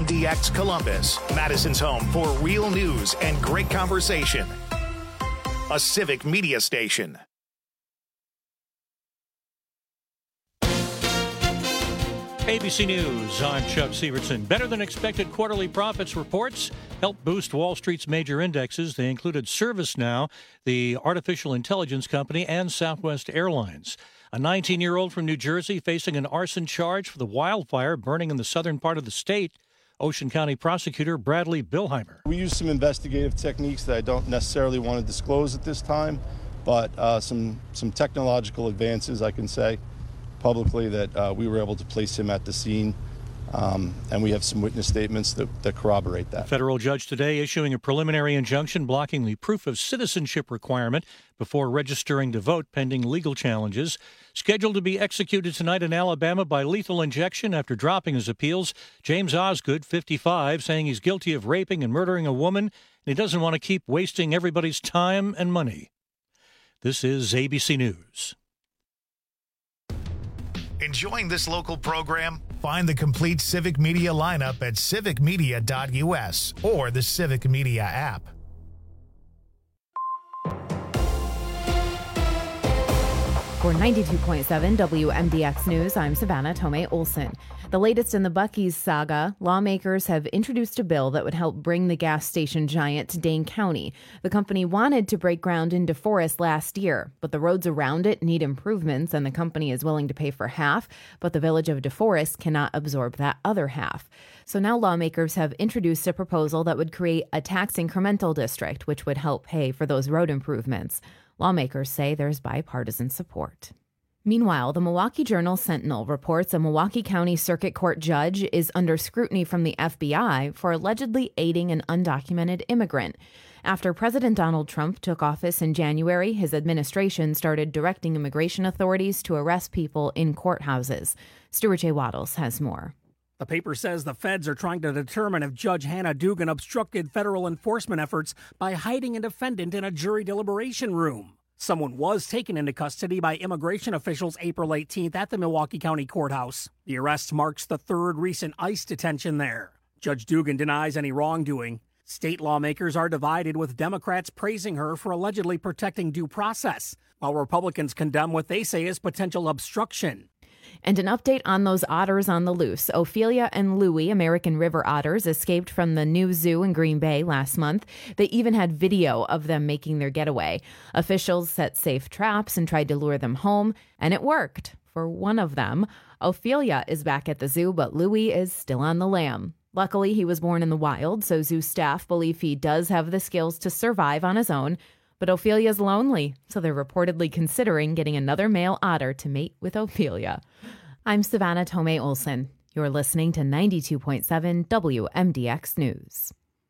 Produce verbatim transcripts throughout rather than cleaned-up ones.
M D X Columbus, Madison's home for real news and great conversation. A Civic Media station. A B C News, I'm Chuck Severson. Better than expected quarterly profits reports helped boost Wall Street's major indexes. They included ServiceNow, the artificial intelligence company, and Southwest Airlines. A nineteen-year-old from New Jersey facing an arson charge for the wildfire burning in the southern part of the state. Ocean County prosecutor Bradley Bilheimer. We used some investigative techniques that I don't necessarily want to disclose at this time, but uh, some, some technological advances, I can say publicly, that uh, we were able to place him at the scene, um, and we have some witness statements that, that corroborate that. A federal judge today issuing a preliminary injunction blocking the proof of citizenship requirement before registering to vote pending legal challenges. Scheduled to be executed tonight in Alabama by lethal injection after dropping his appeals, James Osgood, fifty-five, saying he's guilty of raping and murdering a woman, and he doesn't want to keep wasting everybody's time and money. This is A B C News. Enjoying this local program? Find the complete Civic Media lineup at civic media dot u s or the Civic Media app. For ninety-two point seven W M D X News, I'm Savannah Tomei Olson. The latest in the Buc-ee's saga, lawmakers have introduced a bill that would help bring the gas station giant to Dane County. The company wanted to break ground in DeForest last year, but the roads around it need improvements, and the company is willing to pay for half, but the village of DeForest cannot absorb that other half. So now lawmakers have introduced a proposal that would create a tax incremental district, which would help pay for those road improvements. Lawmakers say there's bipartisan support. Meanwhile, the Milwaukee Journal-Sentinel reports a Milwaukee County Circuit Court judge is under scrutiny from the F B I for allegedly aiding an undocumented immigrant. After President Donald Trump took office in January, his administration started directing immigration authorities to arrest people in courthouses. Stuart J. Waddles has more. The paper says the feds are trying to determine if Judge Hannah Dugan obstructed federal enforcement efforts by hiding a defendant in a jury deliberation room. Someone was taken into custody by immigration officials April eighteenth at the Milwaukee County Courthouse. The arrest marks the third recent ICE detention there. Judge Dugan denies any wrongdoing. State lawmakers are divided, with Democrats praising her for allegedly protecting due process, while Republicans condemn what they say is potential obstruction. And an update on those otters on the loose. Ophelia and Louie, American river otters, escaped from the new zoo in Green Bay last month. They even had video of them making their getaway. Officials set safe traps and tried to lure them home, and it worked for one of them. Ophelia is back at the zoo, but Louie is still on the lam. Luckily, he was born in the wild, so zoo staff believe he does have the skills to survive on his own. But Ophelia's lonely, so they're reportedly considering getting another male otter to mate with Ophelia. I'm Savannah Tomei Olson. You're listening to ninety-two point seven W M D X News.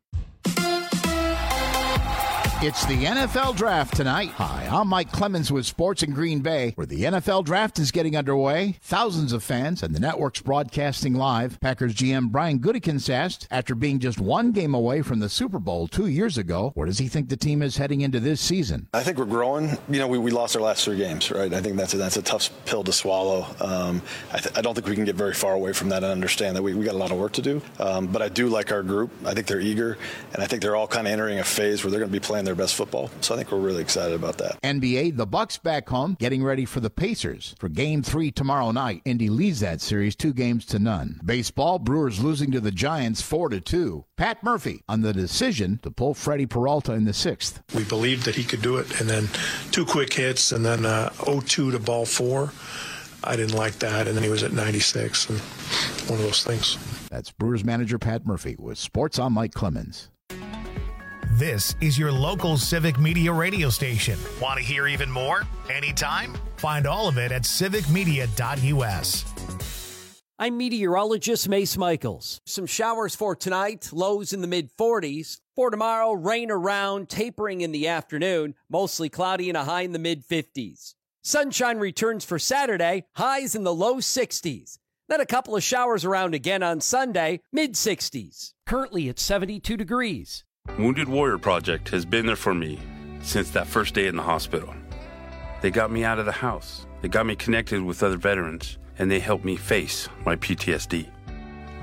It's the N F L Draft tonight. Hi, I'm Mike Clemens with Sports in Green Bay, where the N F L Draft is getting underway. Thousands of fans and the network's broadcasting live. Packers G M Brian Gutekunst asked, after being just one game away from the Super Bowl two years ago, where does he think the team is heading into this season? I think we're growing. You know, we, we lost our last three games, right? I think that's a, that's a tough pill to swallow. Um, I, th- I don't think we can get very far away from that and understand that we, we got a lot of work to do. Um, but I do like our group. I think they're eager, and I think they're all kind of entering a phase where they're going to be playing their best football. So I think we're really excited about that. N B A, the Bucks back home, getting ready for the Pacers for Game three tomorrow night. Indy leads that series two games to none. Baseball, Brewers losing to the Giants four to two. Pat Murphy on the decision to pull Freddie Peralta in the sixth. We believed that he could do it, and then two quick hits, and then uh, oh two to ball four. I didn't like that, and then he was at ninety-six, and one of those things. That's Brewers manager Pat Murphy with Sports on Mike Clemens. This is your local Civic Media radio station. Want to hear even more? Anytime? Find all of it at civic media dot u s. I'm meteorologist Mace Michaels. Some showers for tonight, lows in the mid forties. For tomorrow, rain around, tapering in the afternoon, mostly cloudy and a high in the mid fifties. Sunshine returns for Saturday, highs in the low sixties. Then a couple of showers around again on Sunday, mid sixties. Currently at seventy-two degrees. Wounded Warrior Project has been there for me since that first day in the hospital. They got me out of the house. They got me connected with other veterans, and they helped me face my P T S D.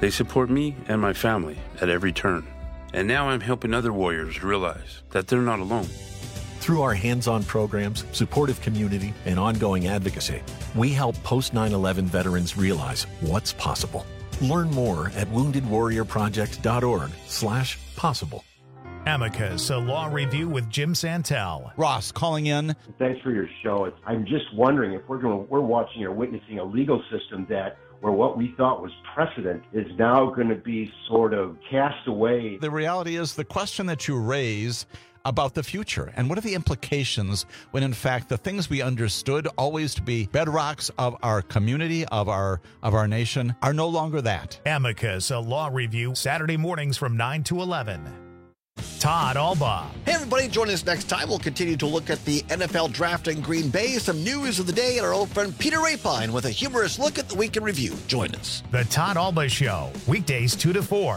They support me and my family at every turn. And now I'm helping other warriors realize that they're not alone. Through our hands-on programs, supportive community, and ongoing advocacy, we help post nine eleven veterans realize what's possible. Learn more at woundedwarriorproject.org slash possible. Amicus, a law review with Jim Santel. Ross calling in. Thanks for your show. It's, I'm just wondering if we're going, we're watching or witnessing a legal system that where what we thought was precedent is now going to be sort of cast away. The reality is the question that you raise about the future and what are the implications when in fact the things we understood always to be bedrocks of our community, of our of our nation, are no longer that. Amicus, a law review, Saturday mornings from nine to eleven. Todd Alba. Hey everybody, join us next time. We'll continue to look at the N F L draft in Green Bay, some news of the day, and our old friend Peter Rapine with a humorous look at the week in review. Join us. The Todd Alba Show, weekdays two to four.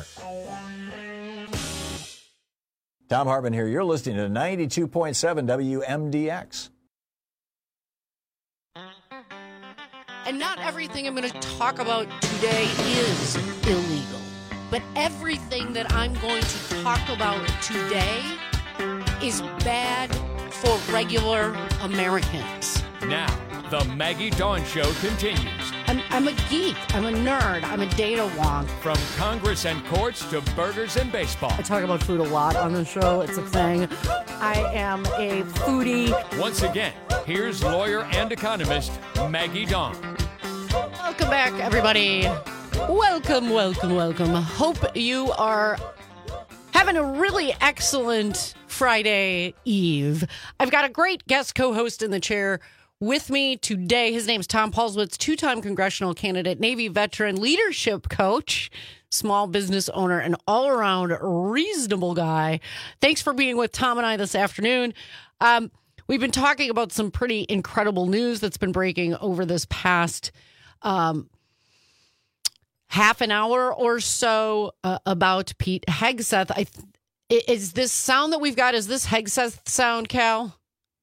Tom Hartman here. You're listening to ninety-two point seven W M D X. And not everything I'm going to talk about today is illegal. But everything that I'm going to talk about today is bad for regular Americans. Now, the Maggie Dawn Show continues. I'm, I'm a geek. I'm a nerd. I'm a data wonk. From Congress and courts to burgers and baseball. I talk about food a lot on the show. It's a thing. I am a foodie. Once again, here's lawyer and economist Maggie Dawn. Welcome back, everybody. Welcome, welcome, welcome. Hope you are having a really excellent Friday Eve. I've got a great guest co-host in the chair with me today. His name's Tom Paulswitz, two-time congressional candidate, Navy veteran, leadership coach, small business owner, and all-around reasonable guy. Thanks for being with Tom and I this afternoon. Um, we've been talking about some pretty incredible news that's been breaking over this past um half an hour or so uh, about Pete Hegseth. I th- is this sound that we've got, is this Hegseth sound, Cal?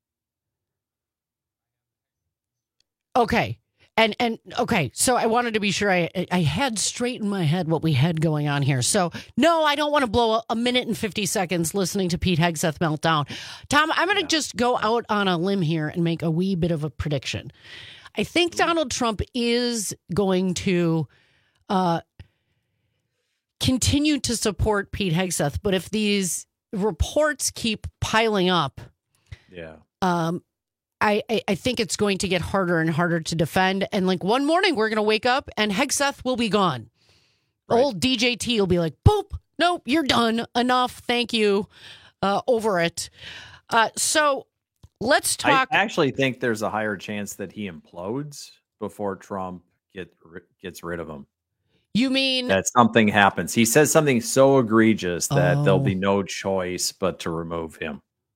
Okay. And, and okay, so I wanted to be sure I I had straight in my head what we had going on here. So, no, I don't want to blow a, a minute and fifty seconds listening to Pete Hegseth meltdown. Tom, I'm going to yeah. just go out on a limb here and make a wee bit of a prediction. I think Donald Trump is going to Uh, continue to support Pete Hegseth, but if these reports keep piling up, yeah, um, I, I I think it's going to get harder and harder to defend. And like one morning, we're going to wake up and Hegseth will be gone. Right. Old D J T will be like, "Boop, nope, you're done. Enough, thank you, uh, over it." Uh, so let's talk. I actually think there's a higher chance that he implodes before Trump get gets rid of him. You mean that something happens? He says something so egregious that oh. there'll be no choice but to remove him.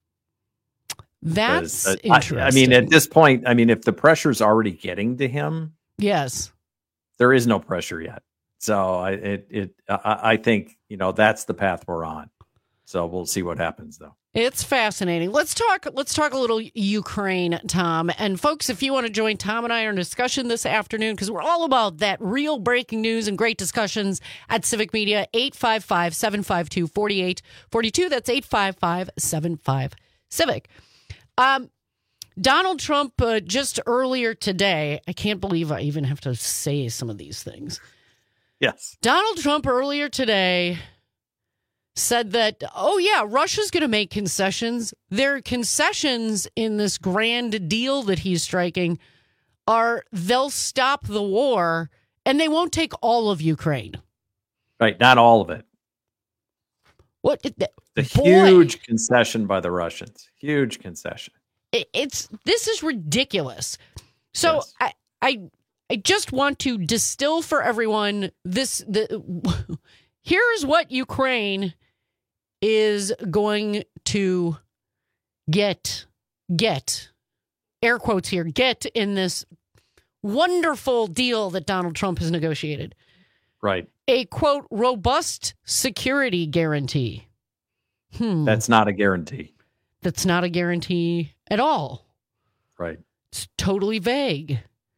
That's uh, interesting. I, I mean, at this point, I mean, if the pressure's already getting to him, yes, there is no pressure yet. So I, it, it, I, I think you know that's the path we're on. So we'll see what happens, though. It's fascinating. Let's talk. Let's talk a little Ukraine, Tom. And folks, if you want to join Tom and I in a discussion this afternoon, because we're all about that real breaking news and great discussions at Civic Media, eight five five, seven five two, four eight four two. That's eight five five, seven five, Civic. Um, Donald Trump uh, just earlier today. I can't believe I even have to say some of these things. Yes, Donald Trump earlier today said that, oh, yeah, Russia's going to make concessions. Their concessions in this grand deal that he's striking are they'll stop the war and they won't take all of Ukraine. Right. Not all of it. What? The, the huge concession by the Russians. Huge concession. It, it's this is ridiculous. So yes. I, I I just want to distill for everyone this. The here's what Ukraine is going to get, get, air quotes here, get in this wonderful deal that Donald Trump has negotiated. Right. A, quote, robust security guarantee. Hmm. That's not a guarantee. That's not a guarantee at all. Right. It's totally vague.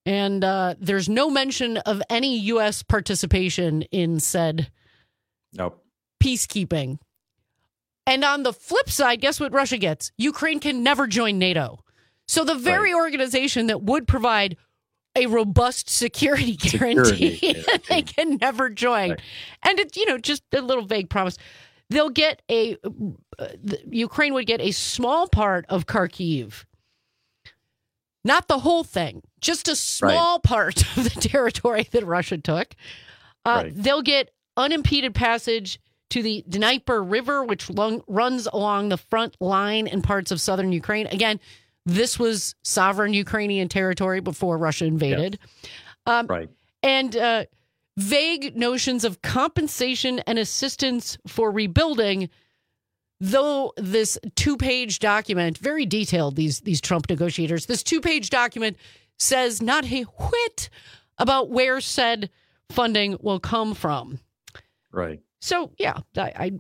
And uh, there's no mention of any U S participation in said nope. peacekeeping. And on the flip side, guess what Russia gets? Ukraine can never join NATO. So the very right. organization that would provide a robust security guarantee, security. they can never join. Right. And it's, you know, just a little vague promise. They'll get a, uh, Ukraine would get a small part of Kharkiv. Not the whole thing, just a small right. part of the territory that Russia took. Uh, right. They'll get unimpeded passage to the Dnieper River, which long, runs along the front line in parts of southern Ukraine. Again, this was sovereign Ukrainian territory before Russia invaded. Yes. Um, right. And uh, vague notions of compensation and assistance for rebuilding. Though this two-page document, very detailed, these these Trump negotiators, this two-page document says not a whit about where said funding will come from. Right. So, yeah, I, I,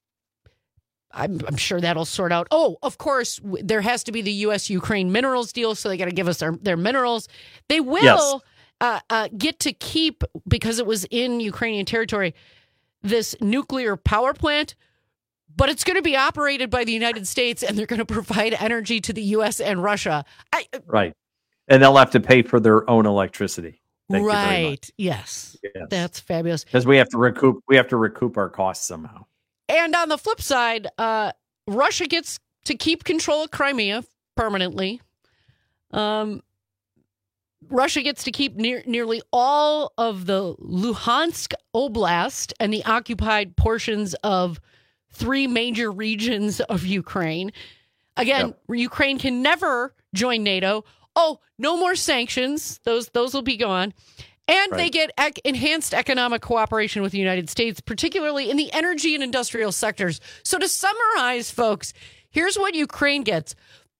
I'm, I'm sure that'll sort out. Oh, of course, w- there has to be the U S Ukraine minerals deal, so they got to give us their, their minerals. They will yes. uh, uh, get to keep, because it was in Ukrainian territory, this nuclear power plant. But it's going to be operated by the United States, and they're going to provide energy to the U S and Russia. I, right. And they'll have to pay for their own electricity. Thank right. Yes. yes. That's fabulous. Because we have to recoup we have to recoup our costs somehow. And on the flip side, uh, Russia gets to keep control of Crimea permanently. Um, Russia gets to keep near, nearly all of the Luhansk Oblast and the occupied portions of three major regions of Ukraine. Again, yep. Ukraine can never join NATO. Oh, no more sanctions. Those those will be gone. And right. they get ec- enhanced economic cooperation with the United States, particularly in the energy and industrial sectors. So to summarize, folks, here's what Ukraine gets.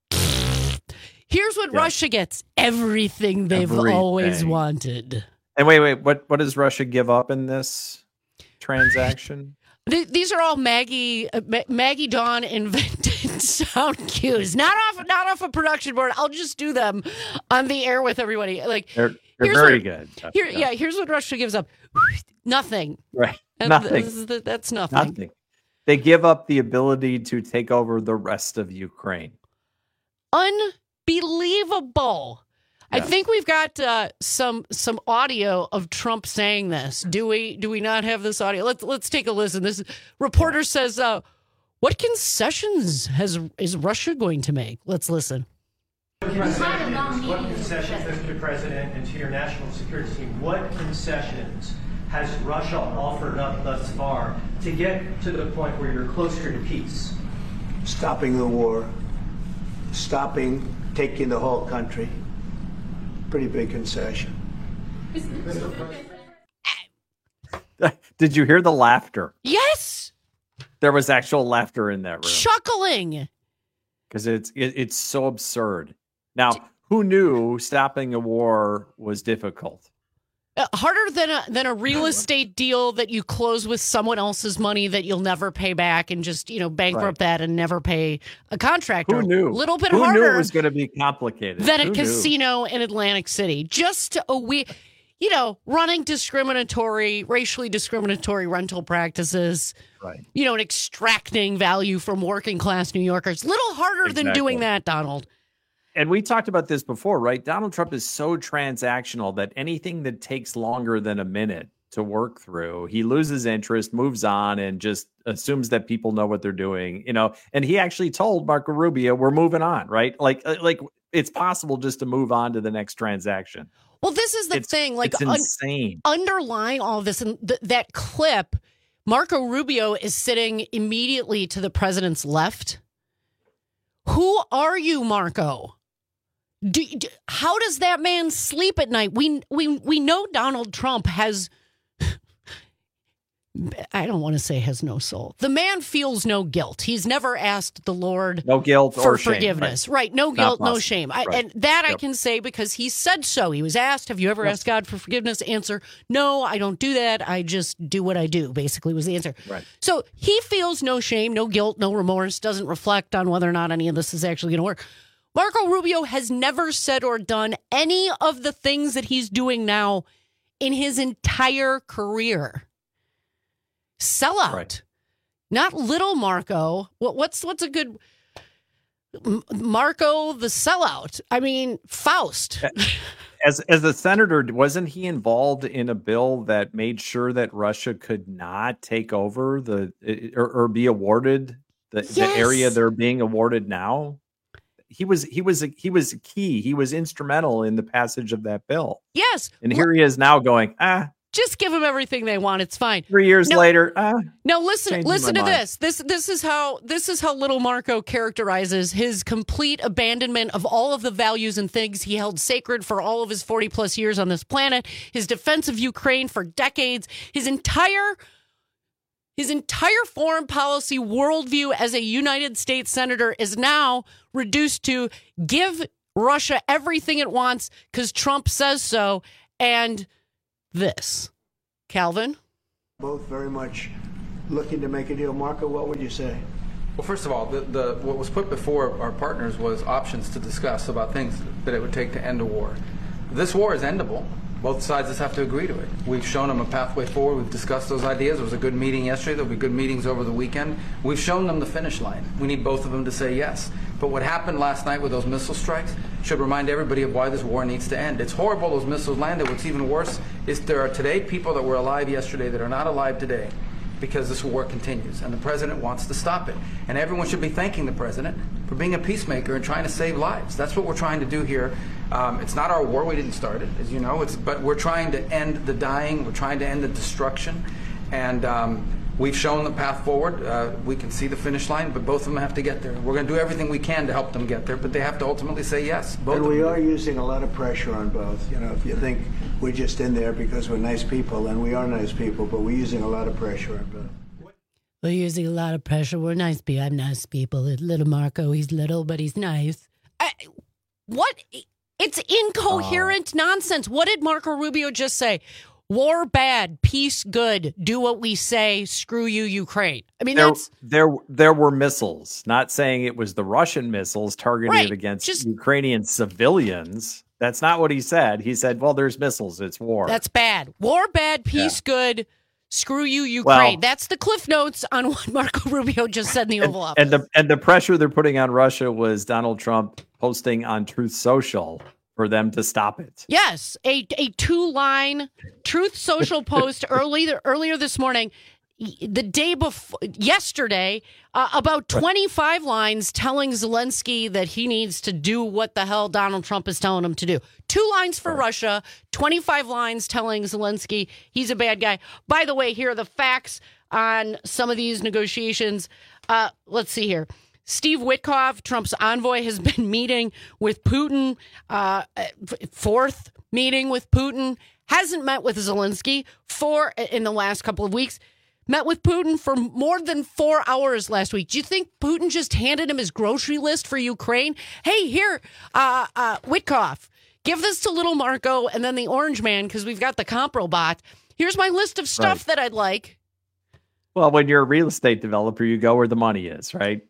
Here's what yeah. Russia gets. Everything they've Everything. always wanted. And wait, wait, what, what does Russia give up in this transaction? These are all Maggie uh, Maggie Dawn invented sound cues, not off not off a production board. I'll just do them on the air with everybody. Like they're, they're very what, good. Here, yeah. yeah, here's what Russia gives up: nothing. Right, and nothing. This is the, that's nothing. Nothing. They give up the ability to take over the rest of Ukraine. Unbelievable. I think we've got uh, some some audio of Trump saying this. Do we do we not have this audio? Let's let's take a listen. This reporter says, uh, "What concessions has is Russia going to make?" Let's listen. What concessions, Mister President, and to your national security team, what concessions has Russia offered up thus far to get to the point where you're closer to peace? Stopping the war, stopping taking the whole country. Pretty big concession. Did you hear the laughter? Yes. There was actual laughter in that room. Chuckling. Because it's it, it's so absurd. Now, who knew stopping a war was difficult? Uh, harder than a than a real estate deal that you close with someone else's money that you'll never pay back and just, you know, bankrupt right. that and never pay a contractor. Who knew? A little bit Who harder. Who knew it was going to be complicated? Than Who a casino knew? in Atlantic City. Just a we, you know, running discriminatory, racially discriminatory rental practices. Right. You know, and extracting value from working class New Yorkers. Little harder exactly. than doing that, Donald. And we talked about this before, right? Donald Trump is so transactional that anything that takes longer than a minute to work through, he loses interest, moves on, and just assumes that people know what they're doing, you know. And he actually told Marco Rubio, "We're moving on," right? Like, like it's possible just to move on to the next transaction. Well, this is the it's, thing. Like, it's insane. Un- underlying all of this, and th- that clip, Marco Rubio is sitting immediately to the president's left. Who are you, Marco? Do, do, how does that man sleep at night? We we we know Donald Trump has, I don't want to say has no soul. The man feels no guilt. He's never asked the Lord no guilt for or shame, forgiveness. Right. right. No guilt, no shame. I, right. And that yep. I can say because he said so. He was asked, have you ever yep. asked God for forgiveness? Answer, no, I don't do that. I just do what I do, basically was the answer. Right. So he feels no shame, no guilt, no remorse, doesn't reflect on whether or not any of this is actually going to work. Marco Rubio has never said or done any of the things that he's doing now in his entire career. Sellout. Right. Not little Marco. What, what's what's a good Marco the sellout? I mean, Faust. As as a senator, wasn't he involved in a bill that made sure that Russia could not take over the or, or be awarded the, yes. the area they're being awarded now? He was he was he was key. He was instrumental in the passage of that bill. Yes, and here he is now going, ah. Just give them everything they want. It's fine. Three years no, later, uh, no. Listen, listen to this. This, this is how this is how little Marco characterizes his complete abandonment of all of the values and things he held sacred for all of his forty plus years on this planet. His defense of Ukraine for decades. His entire, his entire foreign policy worldview as a United States senator is now reduced to give Russia everything it wants because Trump says so, and this. Calvin? Both very much looking to make a deal. Marco, what would you say? Well, first of all, the, the what was put before our partners was options to discuss about things that it would take to end a war. This war is endable. Both sides just have to agree to it. We've shown them a pathway forward. We've discussed those ideas. It was a good meeting yesterday. There'll be good meetings over the weekend. We've shown them the finish line. We need both of them to say yes. But what happened last night with those missile strikes should remind everybody of why this war needs to end. It's horrible those missiles landed. What's even worse is there are today people that were alive yesterday that are not alive today because this war continues, and the president wants to stop it. And everyone should be thanking the president for being a peacemaker and trying to save lives. That's what we're trying to do here. Um, it's not our war. We didn't start it, as you know. It's, but we're trying to end the dying. We're trying to end the destruction. And um, we've shown the path forward. Uh, we can see the finish line, but both of them have to get there. We're going to do everything we can to help them get there, but they have to ultimately say yes. Both and of we them. are using a lot of pressure on both. You know, if you think we're just in there because we're nice people, then we are nice people, but we're using a lot of pressure on both. We're using a lot of pressure. We're nice people. I'm nice people. Little Marco, he's little, but he's nice. I, what? It's incoherent oh. nonsense. What did Marco Rubio just say? War bad, peace good. Do what we say. Screw you, Ukraine. I mean, there, that's there. There were missiles. Not saying it was the Russian missiles targeted right, against just, Ukrainian civilians. That's not what he said. He said, "Well, there's missiles. It's war." That's bad. War bad, peace yeah. good. Screw you, Ukraine. Well, that's the cliff notes on what Marco Rubio just said in the Oval Office. And the and the pressure they're putting on Russia was Donald Trump posting on Truth Social for them to stop it. Yes, a a two line Truth Social post earlier earlier this morning, the day before yesterday, uh, about twenty-five lines telling Zelensky that he needs to do what the hell Donald Trump is telling him to do. Two lines for right. Russia, twenty-five lines telling Zelensky he's a bad guy. By the way, here are the facts on some of these negotiations. Uh, let's see here. Steve Witkoff, Trump's envoy, has been meeting with Putin, uh, fourth meeting with Putin, hasn't met with Zelensky for in the last couple of weeks. Met with Putin for more than four hours last week. Do you think Putin just handed him his grocery list for Ukraine? Hey, here, uh, uh, Witkoff, give this to little Marco and then the orange man because we've got the Compro bot. Here's my list of stuff right. that I'd like. Well, when you're a real estate developer, you go where the money is, right?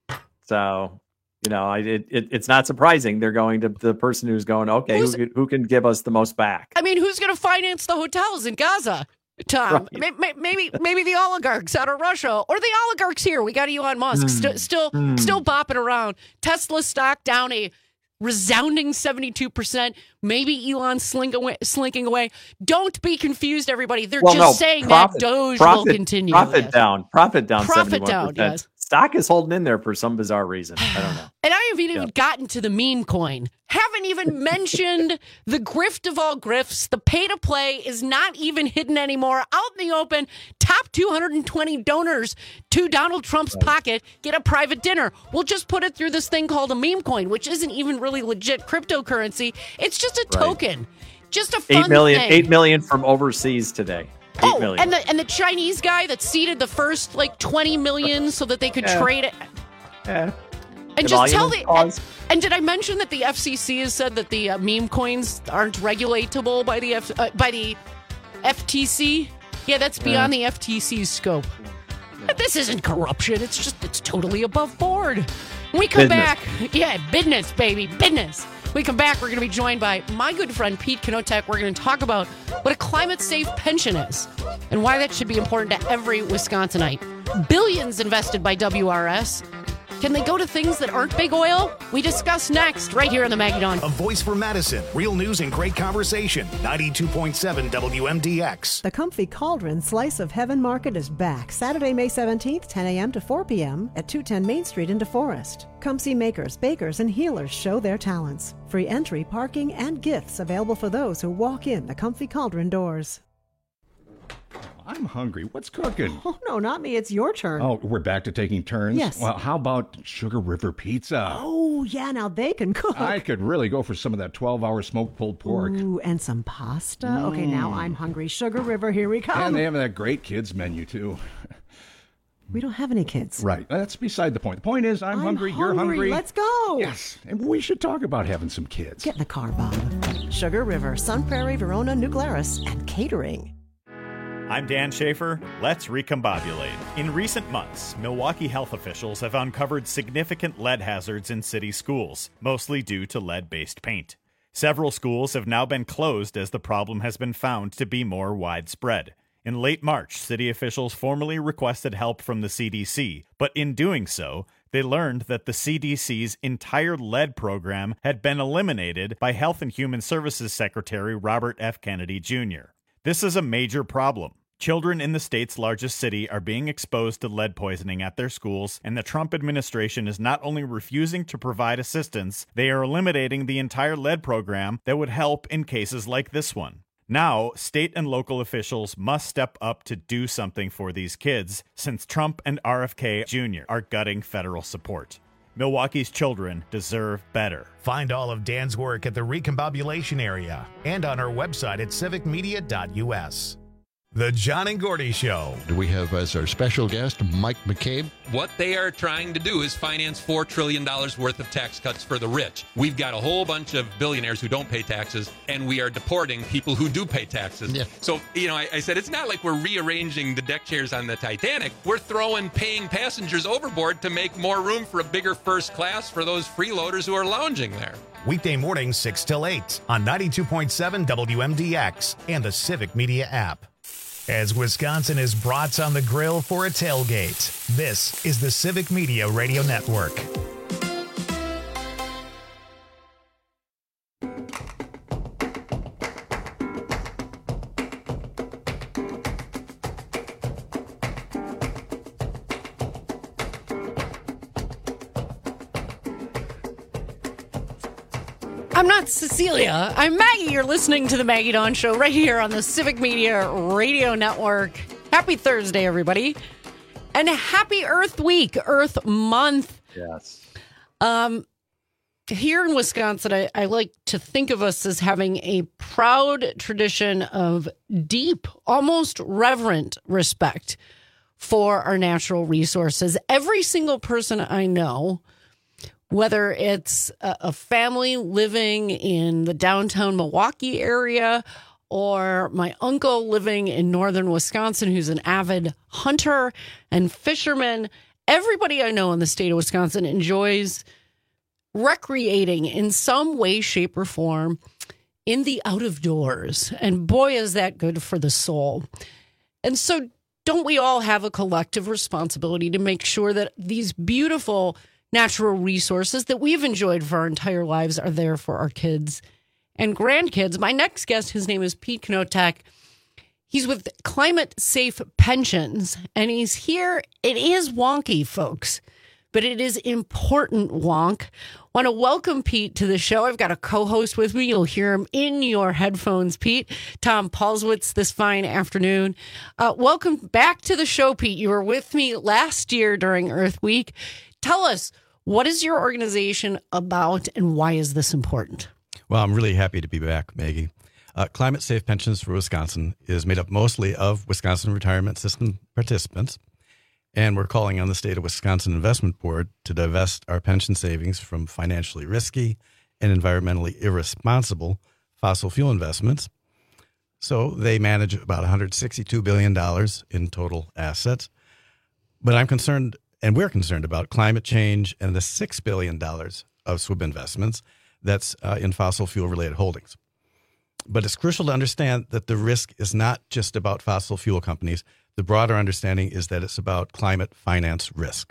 So, you know, I, it, it it's not surprising they're going to the person who's going, okay, who can, who can give us the most back? I mean, who's going to finance the hotels in Gaza? Tom, right. maybe maybe the oligarchs out of Russia or the oligarchs here. We got Elon Musk mm. St- still mm. still bopping around. Tesla stock down a resounding seventy-two percent. Maybe Elon slink away, slinking away. Don't be confused, everybody. They're well, just no, saying profit, that Doge profit, will continue. Profit yes. down. Profit down. Profit down, yes. Stock is holding in there for some bizarre reason. I don't know. And I haven't even yep. gotten to the meme coin. Haven't even mentioned the grift of all grifts. The pay to play is not even hidden anymore. Out in the open, top two hundred twenty donors to Donald Trump's right. pocket get a private dinner. We'll just put it through this thing called a meme coin, which isn't even really legit cryptocurrency. It's just a right. token. Just a fun eight million, thing. Eight million from overseas today. Eight oh, million. and the and the Chinese guy that seeded the first like twenty million so that they could yeah. trade it. Yeah. And the just tell the and, and did I mention that the F C C has said that the uh, meme coins aren't regulatable by the F, uh, by the F T C? Yeah, that's beyond yeah. the F T C's scope. Yeah. This isn't corruption. It's just it's totally above board. When we come Business. back, yeah, business, baby, business. When we come back, we're going to be joined by my good friend Pete Knotek. We're going to talk about what a climate-safe pension is and why that should be important to every Wisconsinite. Billions invested by W R S. Can they go to things that aren't big oil? We discuss next, right here on the Maggie Dawn. A voice for Madison. Real news and great conversation. ninety-two point seven W M D X. The Comfy Cauldron Slice of Heaven Market is back Saturday, May seventeenth, ten a.m. to four p.m. at two ten Main Street in DeForest. Come see makers, bakers, and healers show their talents. Free entry, parking, and gifts available for those who walk in the Comfy Cauldron doors. I'm hungry. What's cooking? Oh, no, not me. It's your turn. Oh, we're back to taking turns? Yes. Well, how about Sugar River Pizza? Oh, yeah, now they can cook. I could really go for some of that twelve-hour smoked pulled pork. Ooh, and some pasta. Mm. Okay, now I'm hungry. Sugar River, here we come. And they have that great kids menu, too. We don't have any kids. Right. That's beside the point. The point is, I'm, I'm hungry, hungry. you're hungry. Let's go. Yes. And we should talk about having some kids. Get in the car, Bob. Sugar River, Sun Prairie, Verona, New Glarus, and catering. I'm Dan Schaefer. Let's recombobulate. In recent months, Milwaukee health officials have uncovered significant lead hazards in city schools, mostly due to lead-based paint. Several schools have now been closed as the problem has been found to be more widespread. In late March, city officials formally requested help from the C D C, but in doing so, they learned that the C D C's entire lead program had been eliminated by Health and Human Services Secretary Robert F. Kennedy Junior This is a major problem. Children in the state's largest city are being exposed to lead poisoning at their schools, and the Trump administration is not only refusing to provide assistance, they are eliminating the entire lead program that would help in cases like this one. Now, state and local officials must step up to do something for these kids, since Trump and R F K Junior are gutting federal support. Milwaukee's children deserve better. Find all of Dan's work at the Recombobulation area and on our website at civic media dot u s. The John and Gordy Show. Do we have as our special guest Mike McCabe? What they are trying to do is finance four trillion dollars worth of tax cuts for the rich. We've got a whole bunch of billionaires who don't pay taxes, and we are deporting people who do pay taxes. Yeah. So, you know, I, I said it's not like we're rearranging the deck chairs on the Titanic. We're throwing paying passengers overboard to make more room for a bigger first class for those freeloaders who are lounging there. Weekday mornings six till eight on ninety-two point seven W M D X and the Civic Media app. As Wisconsin is brats on the grill for a tailgate, this is the Civic Media Radio Network. I'm not Cecilia. I'm Maggie. You're listening to the Maggie Dawn Show right here on the Civic Media Radio Network. Happy Thursday, everybody. And happy Earth Week, Earth Month. Yes. Um, here in Wisconsin, I, I like to think of us as having a proud tradition of deep, almost reverent respect for our natural resources. Every single person I know, whether it's a family living in the downtown Milwaukee area or my uncle living in northern Wisconsin who's an avid hunter and fisherman, everybody I know in the state of Wisconsin enjoys recreating in some way, shape, or form in the out of doors. And boy, is that good for the soul. And so don't we all have a collective responsibility to make sure that these beautiful natural resources that we've enjoyed for our entire lives are there for our kids and grandkids? My next guest, his name is Pete Knotek. He's with Climate Safe Pensions, and he's here. It is wonky, folks, but it is important wonk. Want to welcome Pete to the show. I've got a co-host with me. You'll hear him in your headphones, Pete. Tom Paulswitz this fine afternoon. Uh, welcome back to the show, Pete. You were with me last year during Earth Week. Tell us, what is your organization about and why is this important? Well, I'm really happy to be back, Maggie. Uh, Climate Safe Pensions for Wisconsin is made up mostly of Wisconsin Retirement System participants, and we're calling on the State of Wisconsin Investment Board to divest our pension savings from financially risky and environmentally irresponsible fossil fuel investments. So they manage about one hundred sixty-two billion dollars in total assets. But I'm concerned and we're concerned about climate change and the six billion dollars of S W I B investments that's uh, in fossil fuel-related holdings. But it's crucial to understand that the risk is not just about fossil fuel companies. The broader understanding is that it's about climate finance risk.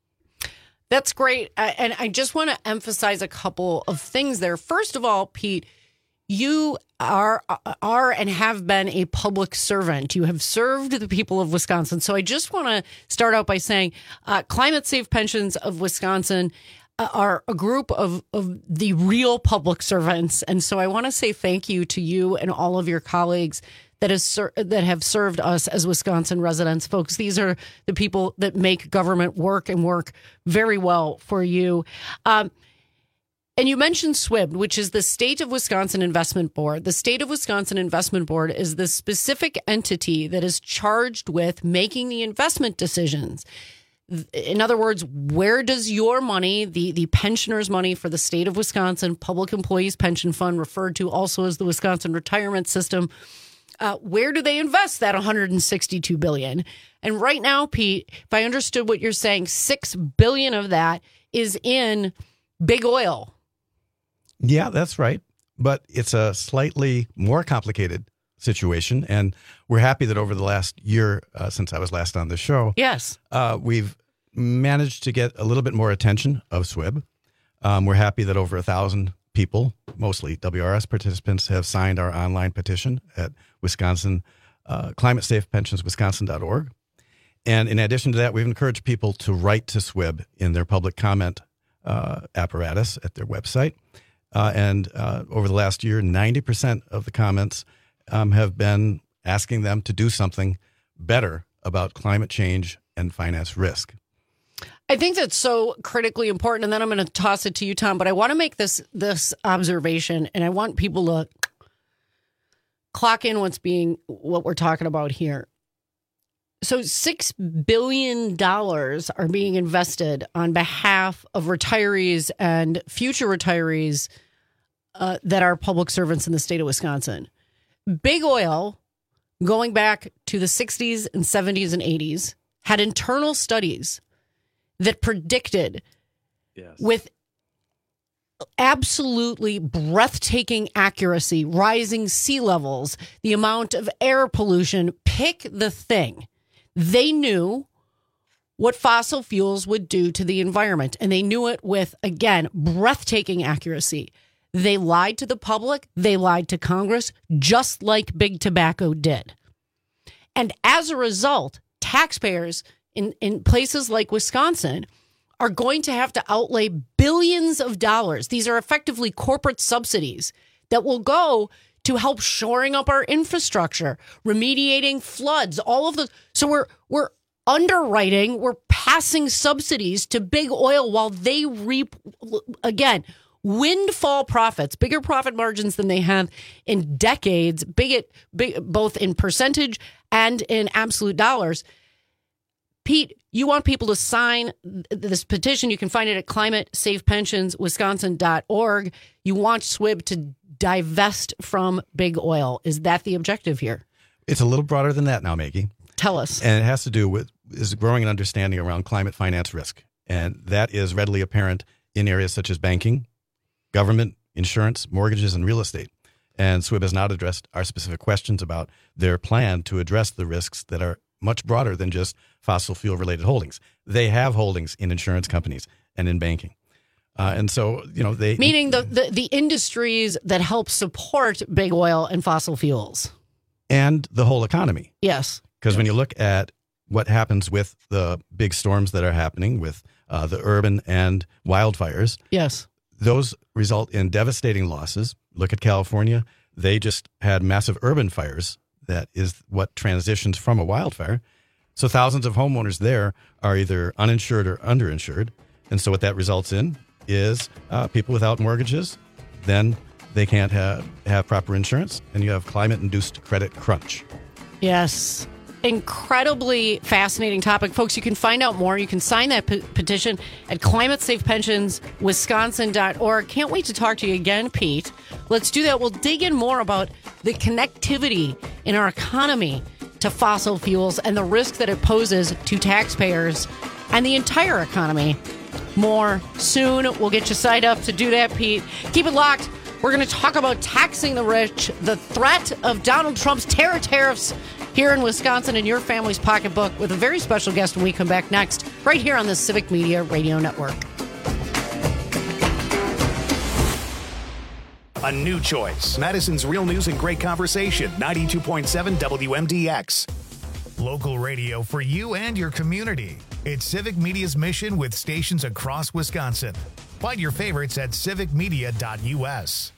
That's great. Uh, and I just want to emphasize a couple of things there. First of all, Pete, you are are and have been a public servant. You have served the people of Wisconsin. So I just want to start out by saying uh, Climate Safe Pensions of Wisconsin uh, are a group of, of the real public servants. And so I want to say thank you to you and all of your colleagues that is ser- that have served us as Wisconsin residents. Folks, these are the people that make government work and work very well for you. Um, and you mentioned S W I B, which is the State of Wisconsin Investment Board. The State of Wisconsin Investment Board is the specific entity that is charged with making the investment decisions. In other words, where does your money, the, the pensioners' money for the state of Wisconsin, Public Employees Pension Fund, referred to also as the Wisconsin Retirement System, Uh, where do they invest that one hundred sixty-two billion dollars? And right now, Pete, if I understood what you're saying, six billion dollars of that is in big oil. Yeah, that's right. But it's a slightly more complicated situation. And we're happy that over the last year, uh, since I was last on the show, yes, uh, we've managed to get a little bit more attention of S W I B. Um, we're happy that over a thousand people, mostly W R S participants, have signed our online petition at Wisconsin, uh, Climate Safe Pensions Wisconsin dot org. And in addition to that, we've encouraged people to write to S W I B in their public comment uh, apparatus at their website. Uh, and uh, over the last year, ninety percent of the comments um, have been asking them to do something better about climate change and finance risk. I think that's so critically important. And then I'm going to toss it to you, Tom. But I want to make this this observation, and I want people to clock in what's being what we're talking about here. So six billion dollars are being invested on behalf of retirees and future retirees uh, that are public servants in the state of Wisconsin. Big Oil, going back to the sixties and seventies and eighties, had internal studies that predicted yes. with absolutely breathtaking accuracy, rising sea levels, the amount of air pollution, pick the thing. They knew what fossil fuels would do to the environment, and they knew it with, again, breathtaking accuracy. They lied to the public. They lied to Congress, just like Big Tobacco did. And as a result, taxpayers in, in places like Wisconsin are going to have to outlay billions of dollars. These are effectively corporate subsidies that will go to help shoring up our infrastructure, remediating floods, all of the. So we're we're underwriting, we're passing subsidies to Big Oil while they reap, again, windfall profits, bigger profit margins than they have in decades, big, big both in percentage and in absolute dollars. Pete, you want people to sign this petition. You can find it at Climate Safe Pensions Wisconsin dot org. You want S W I B to divest from Big Oil. Is that the objective here? It's a little broader than that now, Maggie. Tell us. And it has to do with is growing an understanding around climate finance risk. And that is readily apparent in areas such as banking, government, insurance, mortgages, and real estate. And S W I B has not addressed our specific questions about their plan to address the risks that are much broader than just fossil fuel related holdings. They have holdings in insurance companies and in banking. Uh, and so, you know, they... Meaning the, the, the industries that help support big oil and fossil fuels. And the whole economy. Yes. Because yes. when you look at what happens with the big storms that are happening with uh, the urban and wildfires. Yes. Those result in devastating losses. Look at California. They just had massive urban fires. That is what transitions from a wildfire. So thousands of homeowners there are either uninsured or underinsured. And so what that results in is uh, people without mortgages, then they can't have, have proper insurance, and you have climate-induced credit crunch. Yes. Incredibly fascinating topic. Folks, you can find out more. You can sign that p- petition at Climate Safe Pensions Wisconsin dot org. Can't wait to talk to you again, Pete. Let's do that. We'll dig in more about the connectivity in our economy to fossil fuels and the risk that it poses to taxpayers and the entire economy. More soon. We'll get you signed up to do that, Pete. Keep it locked. We're going to talk about taxing the rich, the threat of Donald Trump's terror tariffs here in Wisconsin in your family's pocketbook with a very special guest when we come back next, right here on the Civic Media Radio Network. A new choice. Madison's Real News and Great Conversation, ninety-two point seven W M D X. Local radio for you and your community. It's Civic Media's mission with stations across Wisconsin. Find your favorites at civic media dot U S.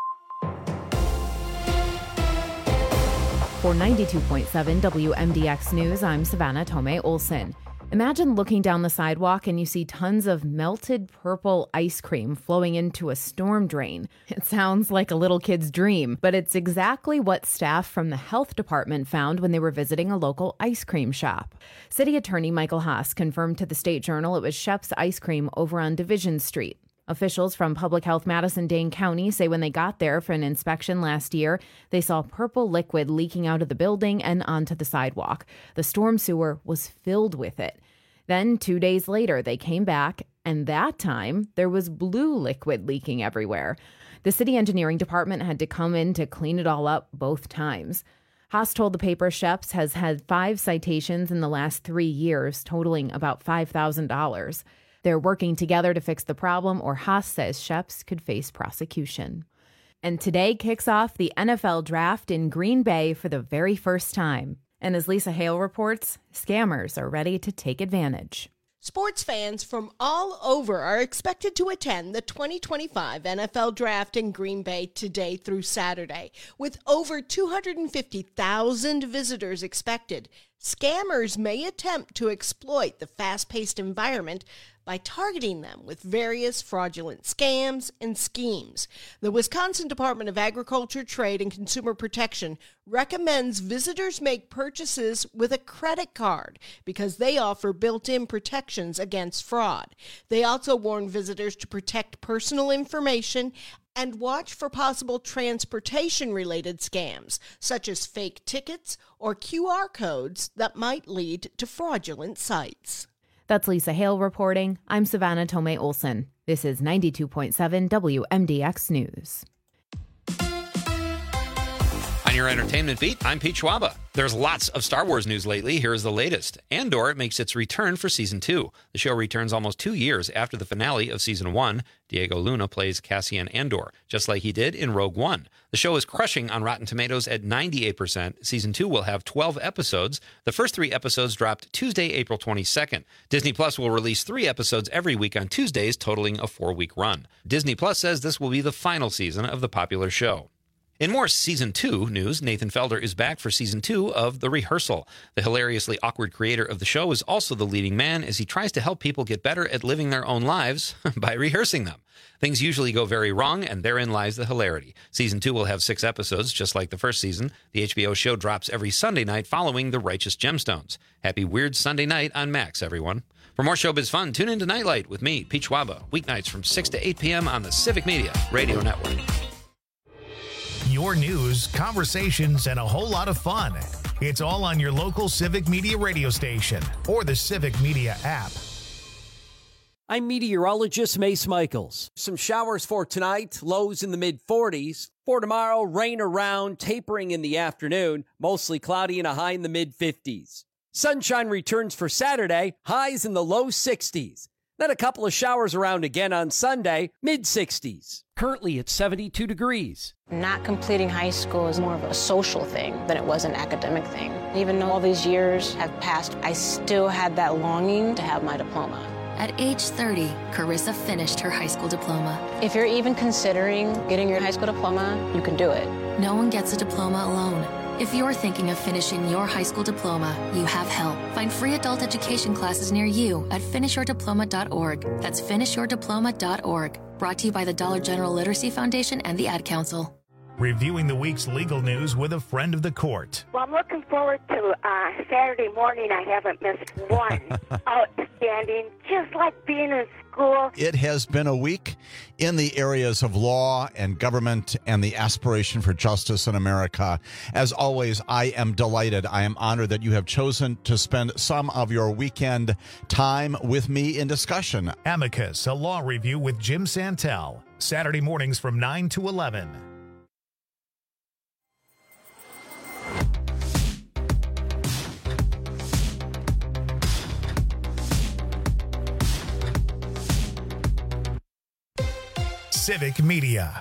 For ninety-two point seven W M D X News, I'm Savannah Tomei Olson. Imagine looking down the sidewalk and you see tons of melted purple ice cream flowing into a storm drain. It sounds like a little kid's dream, but it's exactly what staff from the health department found when they were visiting a local ice cream shop. City Attorney Michael Haas confirmed to the State Journal it was Shep's Ice Cream over on Division Street. Officials from Public Health Madison-Dane County say when they got there for an inspection last year, they saw purple liquid leaking out of the building and onto the sidewalk. The storm sewer was filled with it. Then, two days later, they came back, and that time, there was blue liquid leaking everywhere. The city engineering department had to come in to clean it all up both times. Haas told the paper Shep's has had five citations in the last three years, totaling about five thousand dollars. They're working together to fix the problem, or Haas says Shep's could face prosecution. And today kicks off the N F L Draft in Green Bay for the very first time. And as Lisa Hale reports, scammers are ready to take advantage. Sports fans from all over are expected to attend the twenty twenty-five N F L Draft in Green Bay today through Saturday. With over two hundred fifty thousand visitors expected, scammers may attempt to exploit the fast-paced environment by targeting them with various fraudulent scams and schemes. The Wisconsin Department of Agriculture, Trade, and Consumer Protection recommends visitors make purchases with a credit card because they offer built-in protections against fraud. They also warn visitors to protect personal information and watch for possible transportation-related scams, such as fake tickets or Q R codes that might lead to fraudulent sites. That's Lisa Hale reporting. I'm Savannah Tomei Olson. This is ninety-two point seven W M D X News. On your entertainment beat, I'm Pete Schwaba. There's lots of Star Wars news lately. Here's the latest. Andor makes its return for Season two. The show returns almost two years after the finale of Season one. Diego Luna plays Cassian Andor, just like he did in Rogue One. The show is crushing on Rotten Tomatoes at ninety-eight percent. Season two will have twelve episodes. The first three episodes dropped Tuesday, April twenty-second. Disney Plus will release three episodes every week on Tuesdays, totaling a four-week run. Disney Plus says this will be the final season of the popular show. In more Season two news, Nathan Felder is back for Season two of The Rehearsal. The hilariously awkward creator of the show is also the leading man as he tries to help people get better at living their own lives by rehearsing them. Things usually go very wrong, and therein lies the hilarity. Season two will have six episodes, just like the first season. The H B O show drops every Sunday night following The Righteous Gemstones. Happy Weird Sunday night on Max, everyone. For more showbiz fun, tune in to Nightlight with me, Pete Schwaba, weeknights from six to eight p.m. on the Civic Media Radio Network. Your news, conversations, and a whole lot of fun. It's all on your local Civic Media radio station or the Civic Media app. I'm meteorologist Mace Michaels. Some showers for tonight, lows in the mid forties. For tomorrow, rain around, tapering in the afternoon, mostly cloudy and a high in the mid fifties. Sunshine returns for Saturday, highs in the low sixties. Then a couple of showers around again on Sunday, mid sixties. Currently at seventy-two degrees. Not completing high school is more of a social thing than it was an academic thing. Even though all these years have passed, I still had that longing to have my diploma. At age thirty, Carissa finished her high school diploma. If you're even considering getting your high school diploma, you can do it. No one gets a diploma alone. If you're thinking of finishing your high school diploma, you have help. Find free adult education classes near you at finish your diploma dot org. That's finish your diploma dot org. Brought to you by the Dollar General Literacy Foundation and the Ad Council. Reviewing the week's legal news with a friend of the court. Well, I'm looking forward to uh, Saturday morning. I haven't missed one. Oh, outstanding, just like being in school. It has been a week in the areas of law and government and the aspiration for justice in America. As always, I am delighted. I am honored that you have chosen to spend some of your weekend time with me in discussion. Amicus, a law review with Jim Santel. Saturday mornings from nine to eleven. Civic Media.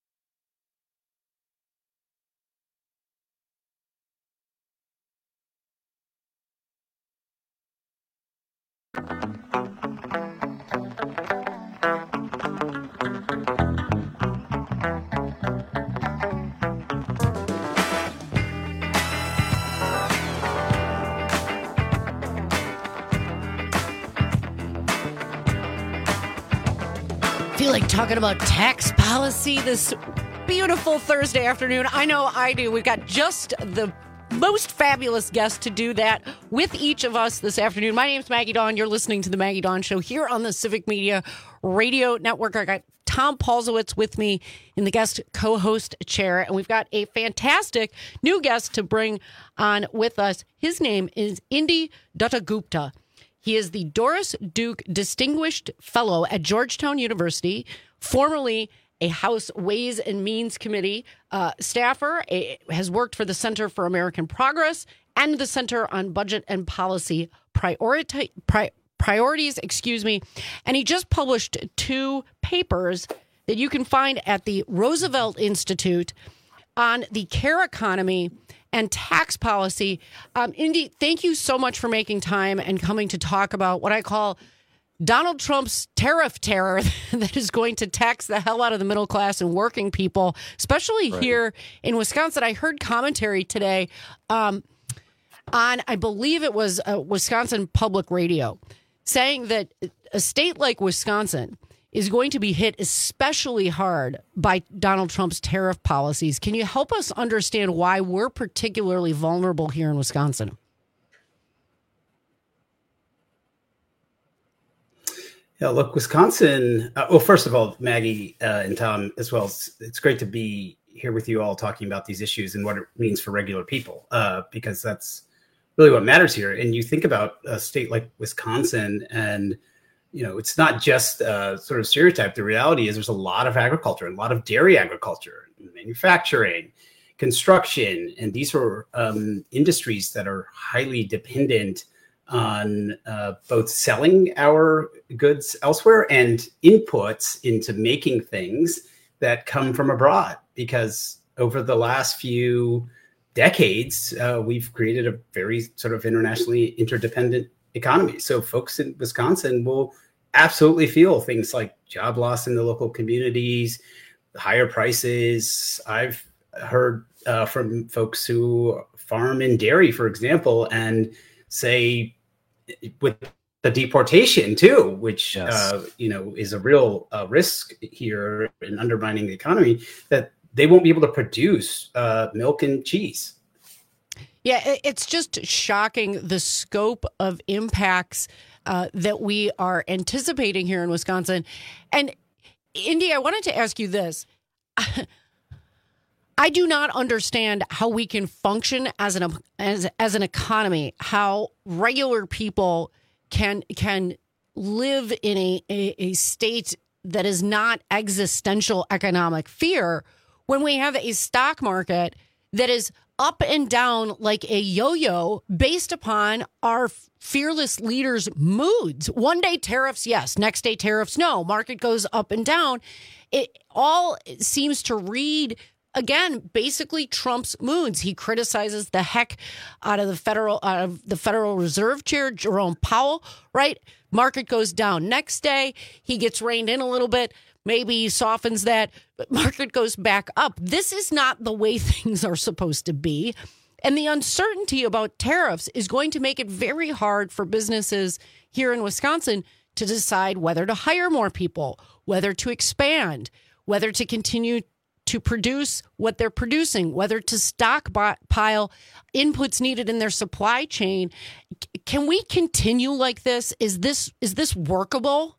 Feel like talking about tax policy this beautiful Thursday afternoon. I know I do. We've got just the most fabulous guest to do that with each of us this afternoon. My name's Maggie Dawn. You're listening to the Maggie Dawn Show here on the Civic Media Radio Network. I got Tom Paulsowitz with me in the guest co-host chair, and we've got a fantastic new guest to bring on with us. His name is Indy Dattagupta. He is the Doris Duke Distinguished Fellow at Georgetown University, formerly a House Ways and Means Committee uh, staffer, a, has worked for the Center for American Progress and the Center on Budget and Policy Priority, pri- Priorities, excuse me. And he just published two papers that you can find at the Roosevelt Institute on the care economy and tax policy. Um, Indy, thank you so much for making time and coming to talk about what I call Donald Trump's tariff terror that is going to tax the hell out of the middle class and working people, especially right here in Wisconsin. I heard commentary today um, on, I believe it was uh, Wisconsin Public Radio, saying that a state like Wisconsin is going to be hit especially hard by Donald Trump's tariff policies. Can you help us understand why we're particularly vulnerable here in Wisconsin? Yeah, look, Wisconsin, uh, well, first of all, Maggie uh, and Tom as well, it's, it's great to be here with you all talking about these issues and what it means for regular people, uh, because that's really what matters here. And you think about a state like Wisconsin, and you know, it's not just uh, sort of stereotype. The reality is there's a lot of agriculture and a lot of dairy agriculture, manufacturing, construction. And these are um, industries that are highly dependent on uh, both selling our goods elsewhere and inputs into making things that come from abroad. Because over the last few decades, uh, we've created a very sort of internationally interdependent economy. So folks in Wisconsin will absolutely feel things like job loss in the local communities, higher prices. I've heard uh, from folks who farm in dairy, for example, and say with the deportation too, which yes. uh, you know is a real uh, risk here in undermining the economy, that they won't be able to produce uh, milk and cheese. Yeah, it's just shocking the scope of impacts uh, that we are anticipating here in Wisconsin. And Indy, I wanted to ask you this. I do not understand how we can function as an as, as an economy, how regular people can can live in a, a, a state that is not existential economic fear when we have a stock market that is up and down like a yo-yo based upon our fearless leaders' moods. One day tariffs, yes. Next day tariffs, no. Market goes up and down. It all seems to read, again, basically Trump's moods. He criticizes the heck out of the federal out of the Federal Reserve Chair, Jerome Powell, right? Market goes down. Next day, he gets reined in a little bit. Maybe he softens that, but market goes back up. This is not the way things are supposed to be. And the uncertainty about tariffs is going to make it very hard for businesses here in Wisconsin to decide whether to hire more people, whether to expand, whether to continue to produce what they're producing, whether to stockpile inputs needed in their supply chain. Can we continue like this? Is this is this workable?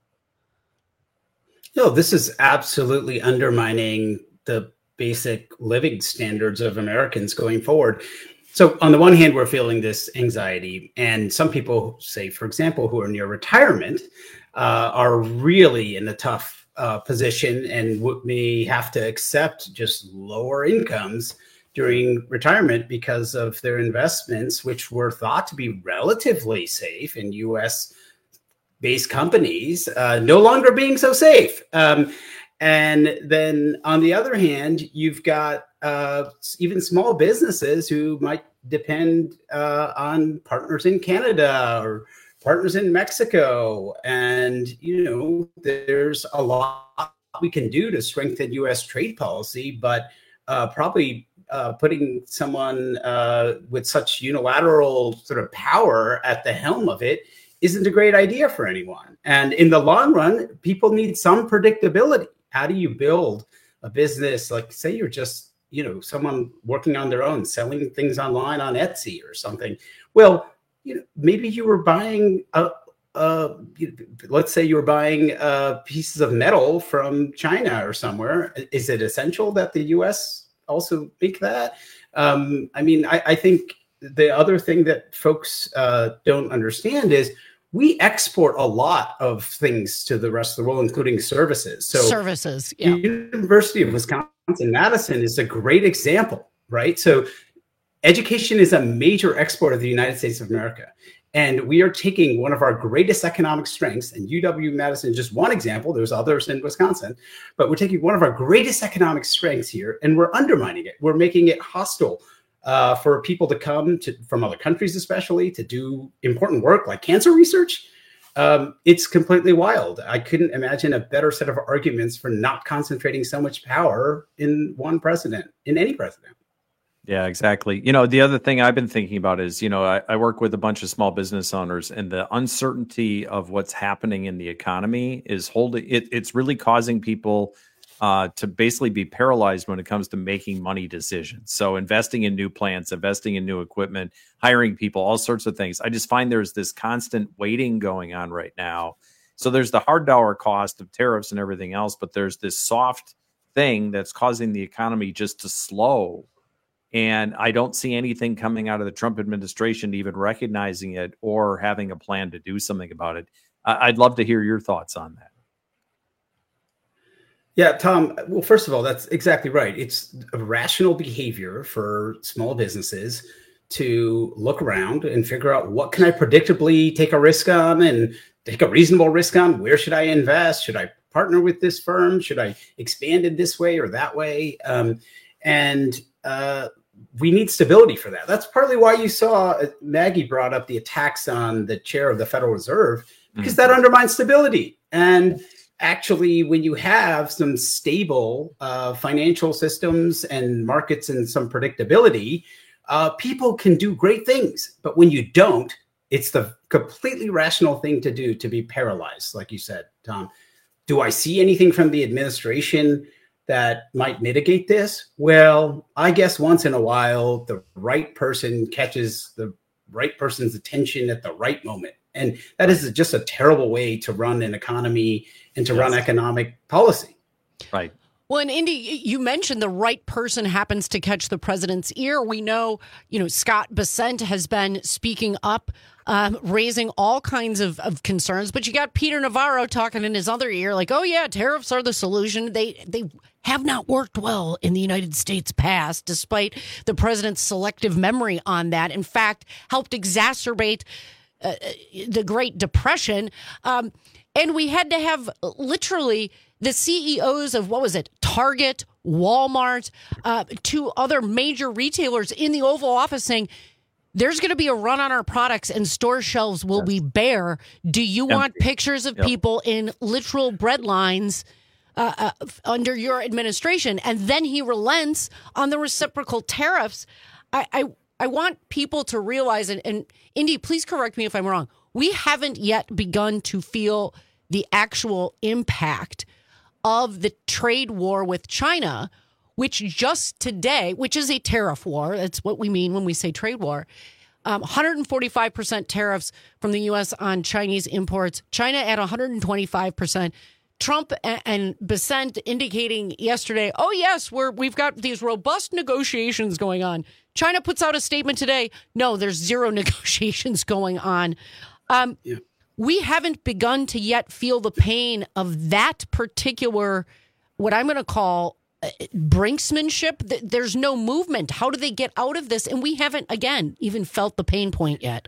No, this is absolutely undermining the basic living standards of Americans going forward. So on the one hand, we're feeling this anxiety, and some people, say, for example, who are near retirement, uh, are really in a tough uh, position and w- may have to accept just lower incomes during retirement because of their investments, which were thought to be relatively safe in U S based companies, uh, no longer being so safe. Um, and then on the other hand, you've got uh, even small businesses who might depend uh, on partners in Canada or partners in Mexico. And, you know, there's a lot we can do to strengthen U S trade policy, but uh, probably uh, putting someone uh, with such unilateral sort of power at the helm of it isn't a great idea for anyone. And in the long run, people need some predictability. How do you build a business? Like, say you're just, you know, someone working on their own, selling things online on Etsy or something. Well, you know, maybe you were buying, a, a, let's say you were buying uh, pieces of metal from China or somewhere. Is it essential that the U S also make that? Um, I mean, I, I think the other thing that folks uh, don't understand is we export a lot of things to the rest of the world, including services. So services, yeah. The University of Wisconsin-Madison is a great example, right? So education is a major export of the United States of America. And we are taking one of our greatest economic strengths, and U W-Madison is just one example. There's others in Wisconsin, but we're taking one of our greatest economic strengths here, and we're undermining it. We're making it hostile Uh, for people to come to from other countries, especially to do important work like cancer research. Um, it's completely wild. I couldn't imagine a better set of arguments for not concentrating so much power in one president, in any president. Yeah, exactly. You know, the other thing I've been thinking about is, you know, I, I work with a bunch of small business owners, and the uncertainty of what's happening in the economy is holding it. It's really causing people Uh, to basically be paralyzed when it comes to making money decisions. So investing in new plants, investing in new equipment, hiring people, all sorts of things. I just find there's this constant waiting going on right now. So there's the hard dollar cost of tariffs and everything else, but there's this soft thing that's causing the economy just to slow. And I don't see anything coming out of the Trump administration even recognizing it or having a plan to do something about it. I- I'd love to hear your thoughts on that. Yeah, Tom, well, first of all, that's exactly right. It's a rational behavior for small businesses to look around and figure out what can I predictably take a risk on and take a reasonable risk on. Where should I invest? Should I partner with this firm? Should I expand it this way or that way? Um, and uh, we need stability for that. That's partly why you saw uh, Maggie brought up the attacks on the chair of the Federal Reserve, because mm-hmm. that undermines stability. And actually, when you have some stable uh, financial systems and markets and some predictability, uh, people can do great things. But when you don't, it's the completely rational thing to do to be paralyzed, like you said, Tom. Do I see anything from the administration that might mitigate this? Well, I guess once in a while, the right person catches the right person's attention at the right moment. And that is just a terrible way to run an economy and to yes. run economic policy. Right. Well, and Indy, you mentioned the right person happens to catch the president's ear. We know, you know, Scott Bessent has been speaking up, um, raising all kinds of, of concerns. But you got Peter Navarro talking in his other ear like, oh, yeah, tariffs are the solution. They they have not worked well in the United States past, despite the president's selective memory on that. In fact, helped exacerbate uh, the Great Depression. Um, and we had to have literally the C E Os of, what was it, Target, Walmart, uh, two other major retailers in the Oval Office saying, there's going to be a run on our products and store shelves will be bare. Do you Empty. want pictures of yep. people in literal bread lines uh, uh, under your administration? And then he relents on the reciprocal tariffs. I, I, I want people to realize, and, and Indy, please correct me if I'm wrong, we haven't yet begun to feel the actual impact of the trade war with China, which just today, which is a tariff war, that's what we mean when we say trade war, um, one hundred forty-five percent tariffs from the U S on Chinese imports, China at one hundred twenty-five percent. Trump and Bessent indicating yesterday, oh, yes, we're, we've got these robust negotiations going on. China puts out a statement today. No, there's zero negotiations going on. Um, yeah. We haven't begun to yet feel the pain of that particular, what I'm going to call brinksmanship. There's no movement. How do they get out of this? And we haven't, again, even felt the pain point yet.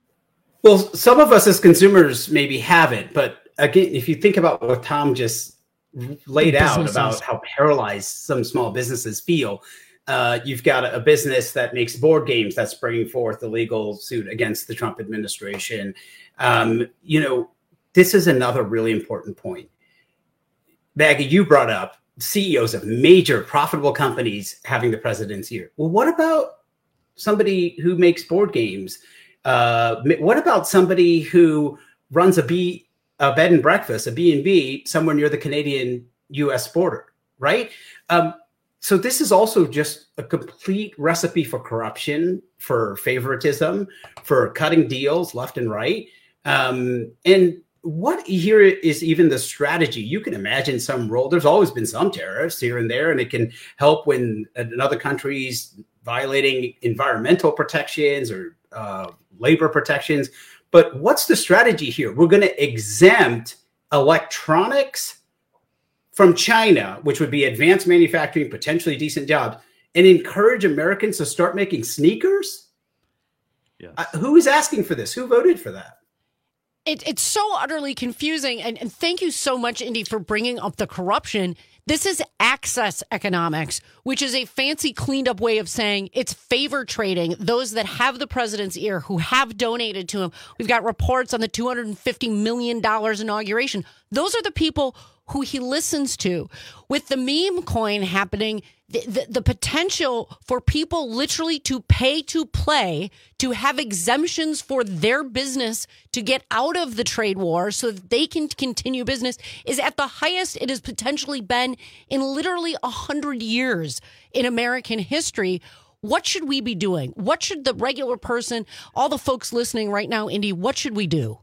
Well, some of us as consumers maybe haven't, but again, if you think about what Tom just laid out about how paralyzed some small businesses feel, uh, you've got a, a business that makes board games that's bringing forth a legal suit against the Trump administration. Um, you know, this is another really important point. Maggie, you brought up C E Os of major profitable companies having the president's ear. Well, what about somebody who makes board games? Uh, what about somebody who runs a B a bed and breakfast, a B and B, somewhere near the Canadian U S border, right? Um, so this is also just a complete recipe for corruption, for favoritism, for cutting deals left and right. Um, and what here is even the strategy? You can imagine some role. There's always been some tariffs here and there, and it can help when another country's violating environmental protections or uh, labor protections. But what's the strategy here? We're going to exempt electronics from China, which would be advanced manufacturing, potentially decent jobs, and encourage Americans to start making sneakers? Yes. Uh, who is asking for this? Who voted for that? It, it's so utterly confusing. And, and thank you so much, Indy, for bringing up the corruption. This is access economics, which is a fancy cleaned up way of saying it's favor trading. Those that have the president's ear, who have donated to him. We've got reports on the two hundred fifty million dollars inauguration. Those are the people who he listens to. With the meme coin happening, the, the, the potential for people literally to pay to play, to have exemptions for their business to get out of the trade war so that they can continue business is at the highest it has potentially been in literally a hundred years in American history. What should we be doing? What should the regular person, all the folks listening right now, Indy, what should we do?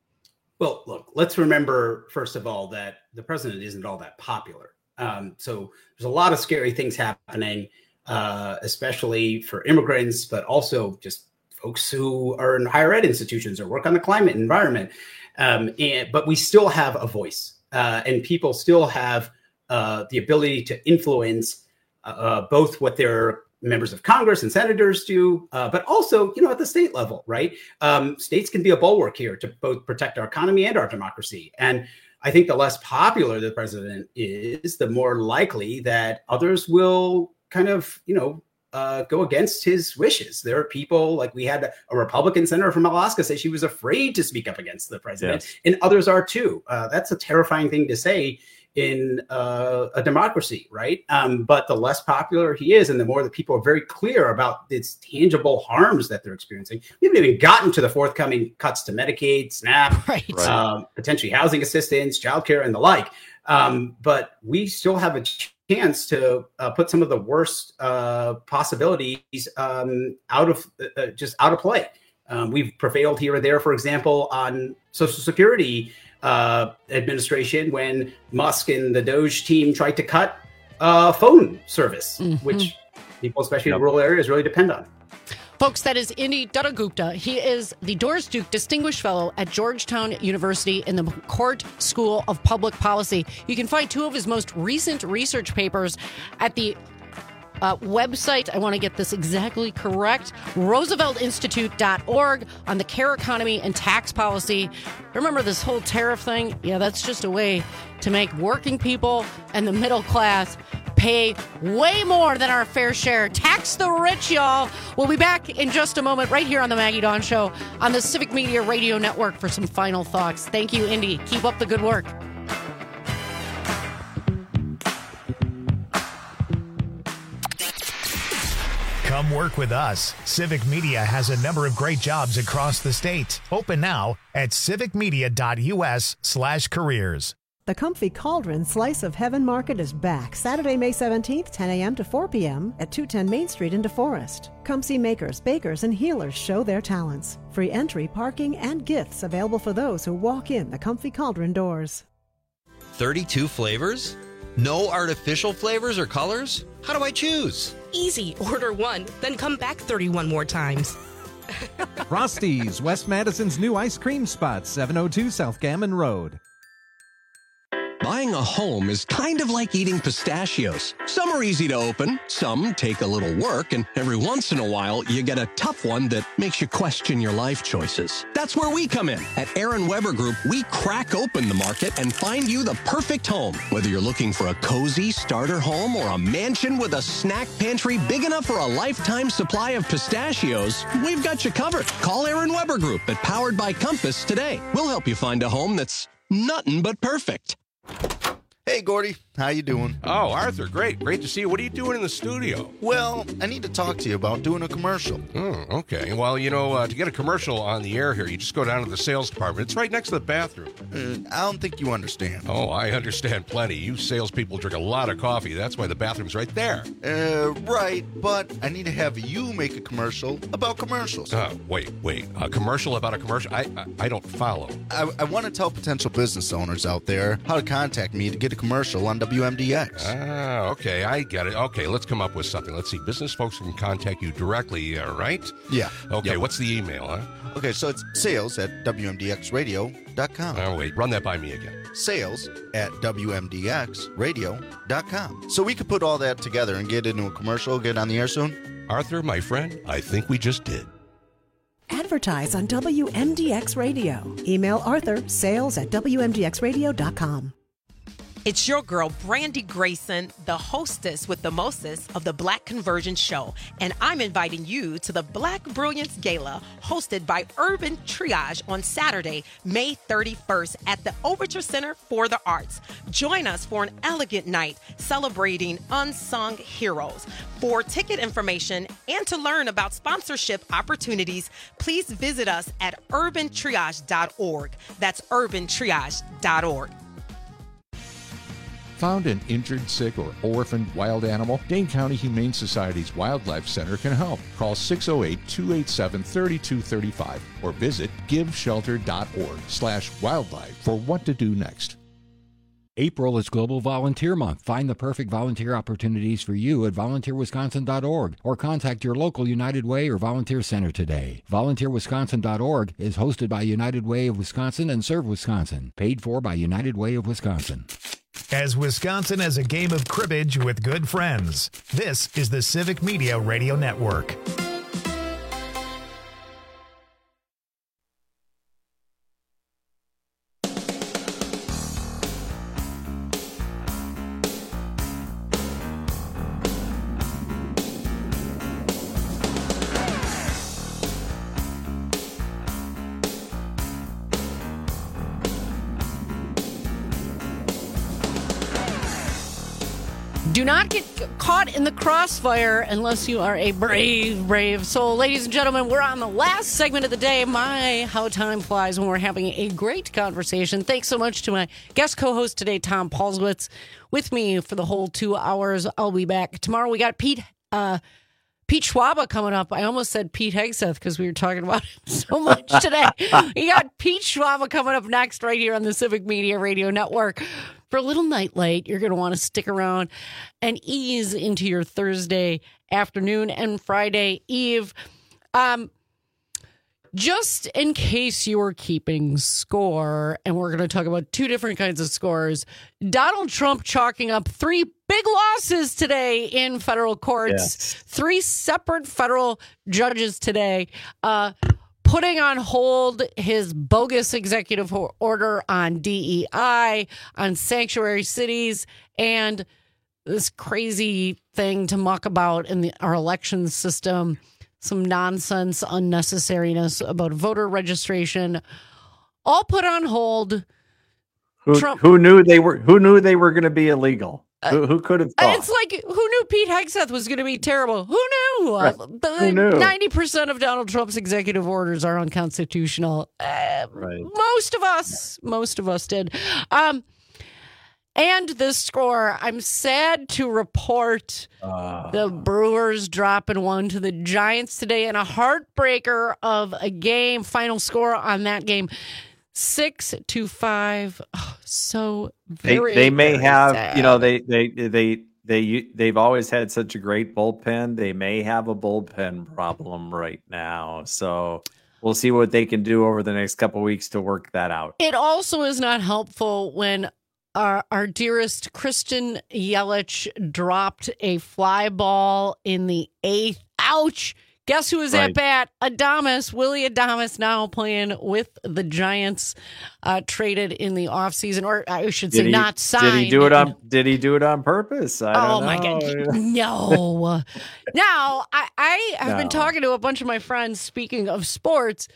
Well, look, let's remember, first of all, that the president isn't all that popular. Um, so there's a lot of scary things happening, uh, especially for immigrants, but also just folks who are in higher ed institutions or work on the climate and environment. Um, and, but we still have a voice, uh, and people still have uh, the ability to influence uh, both what their members of Congress and senators do, uh, but also, you know, at the state level, right? Um, states can be a bulwark here to both protect our economy and our democracy. And I think the less popular the president is, the more likely that others will kind of, you know, uh, go against his wishes. There are people, like we had a Republican senator from Alaska say she was afraid to speak up against the president, yes. And others are too. Uh, that's a terrifying thing to say in uh, a democracy, right? Um, but the less popular he is, and the more that people are very clear about its tangible harms that they're experiencing. We haven't even gotten to the forthcoming cuts to Medicaid, SNAP, right. um, potentially housing assistance, childcare, and the like. Um, but we still have a chance to uh, put some of the worst uh, possibilities um, out of uh, just out of play. Um, we've prevailed here or there, for example, on Social Security uh, administration when Musk and the Doge team tried to cut uh, phone service, mm-hmm. which people, especially yep. in rural areas, really depend on. Folks, that is Indy Dattagupta. He is the Doris Duke Distinguished Fellow at Georgetown University in the McCourt School of Public Policy. You can find two of his most recent research papers at the Uh, website, I want to get this exactly correct, roosevelt institute dot org, on the care economy and tax policy. Remember this whole tariff thing? Yeah, that's just a way to make working people and the middle class pay way more than our fair share. Tax the rich, y'all. We'll be back in just a moment right here on the Maggie Dawn Show on the Civic Media Radio Network for some final thoughts. Thank you, Indy. Keep up the good work. Come work with us. Civic Media has a number of great jobs across the state. Open now at civic media dot u s slash careers. The Comfy Cauldron Slice of Heaven Market is back Saturday, May seventeenth, ten a.m. to four p.m. at two ten Main Street in DeForest. Come see makers, bakers, and healers show their talents. Free entry, parking, and gifts available for those who walk in the Comfy Cauldron doors. thirty-two flavors? No artificial flavors or colors? How do I choose? Easy. Order one, then come back thirty-one more times. Frosty's, West Madison's new ice cream spot, seven oh two South Gammon Road. Buying a home is kind of like eating pistachios. Some are easy to open, some take a little work, and every once in a while, you get a tough one that makes you question your life choices. That's where we come in. At Aaron Weber Group, we crack open the market and find you the perfect home. Whether you're looking for a cozy starter home or a mansion with a snack pantry big enough for a lifetime supply of pistachios, we've got you covered. Call Aaron Weber Group at Powered by Compass today. We'll help you find a home that's nothing but perfect. Hey, Gordy. How you doing? Oh, Arthur, great. Great to see you. What are you doing in the studio? Well, I need to talk to you about doing a commercial. Oh, okay. Well, you know, uh, to get a commercial on the air here, you just go down to the sales department. It's right next to the bathroom. Uh, I don't think you understand. Oh, I understand plenty. You salespeople drink a lot of coffee. That's why the bathroom's right there. Uh, right, but I need to have you make a commercial about commercials. Uh, wait, wait. A commercial about a commercial? I I, I don't follow. I, I want to tell potential business owners out there how to contact me to get a commercial on W M D X. Ah, okay, I get it. Okay, let's come up with something. Let's see. Business folks can contact you directly, uh, right? Yeah. Okay, yep. What's the email, huh? Okay, so it's sales at W M D X radio dot com. Oh, wait, run that by me again. Sales at W M D X radio dot com. So we could put all that together and get into a commercial, get on the air soon? Arthur, my friend, I think we just did. Advertise on W M D X Radio. Email Arthur, sales at W M D X radio dot com. It's your girl, Brandy Grayson, the hostess with the mostest of the Black Conversion Show. And I'm inviting you to the Black Brilliance Gala hosted by Urban Triage on Saturday, May thirty-first at the Overture Center for the Arts. Join us for an elegant night celebrating unsung heroes. For ticket information and to learn about sponsorship opportunities, please visit us at urban triage dot org. That's urban triage dot org. Found an injured, sick, or orphaned wild animal? Dane County Humane Society's Wildlife Center can help. Call six oh eight, two eight seven, three two three five or visit giveshelter dot org slash wildlife for what to do next. April is Global Volunteer Month. Find the perfect volunteer opportunities for you at volunteer wisconsin dot org or contact your local United Way or Volunteer Center today. volunteer wisconsin dot org is hosted by United Way of Wisconsin and Serve Wisconsin. Paid for by United Way of Wisconsin. As Wisconsin has a game of cribbage with good friends, this is the Civic Media Radio Network. Do not get caught in the crossfire unless you are a brave, brave soul. Ladies and gentlemen, we're on the last segment of the day. My, how time flies when we're having a great conversation. Thanks so much to my guest co-host today, Tom Paulswitz, with me for the whole two hours. I'll be back tomorrow. We got Pete uh, Pete Schwaba coming up. I almost said Pete Hegseth because we were talking about him so much today. We got Pete Schwaba coming up next right here on the Civic Media Radio Network. For a little nightlight, you're going to want to stick around and ease into your Thursday afternoon and Friday Eve. Um, just in case you were keeping score, and we're going to talk about two different kinds of scores, Donald Trump chalking up three big losses today in federal courts, yes. Three separate federal judges today, uh, putting on hold his bogus executive order on D E I, on sanctuary cities, and this crazy thing to muck about in the, our election system, some nonsense, unnecessariness about voter registration, all put on hold. Who, Trump, who knew they were? Who knew they were going to be illegal? Uh, who, who could have thought? It's like, who knew Pete Hegseth was going to be terrible? Who knew? Right. Uh, who knew? ninety percent of Donald Trump's executive orders are unconstitutional. Uh, right. Most of us, most of us did. Um, And the score. I'm sad to report Uh, the Brewers dropping one to the Giants today in a heartbreaker of a game. Final score on that game, six to five. Oh, so they very, they may very have, sad. you know, they they they they they've always had such a great bullpen. They may have a bullpen problem right now. So we'll see what they can do over the next couple of weeks to work that out. It also is not helpful when our, our dearest Christian Yelich dropped a fly ball in the eighth. Ouch! Guess who was Right. at bat? Adames, Willie Adames, now playing with the Giants, uh, traded in the offseason, or I should say Did he, not signed. Did he do it on? Did he do it on purpose? I Oh don't my know. God. No. Now, I, I have been No. talking to a bunch of my friends, speaking of sports,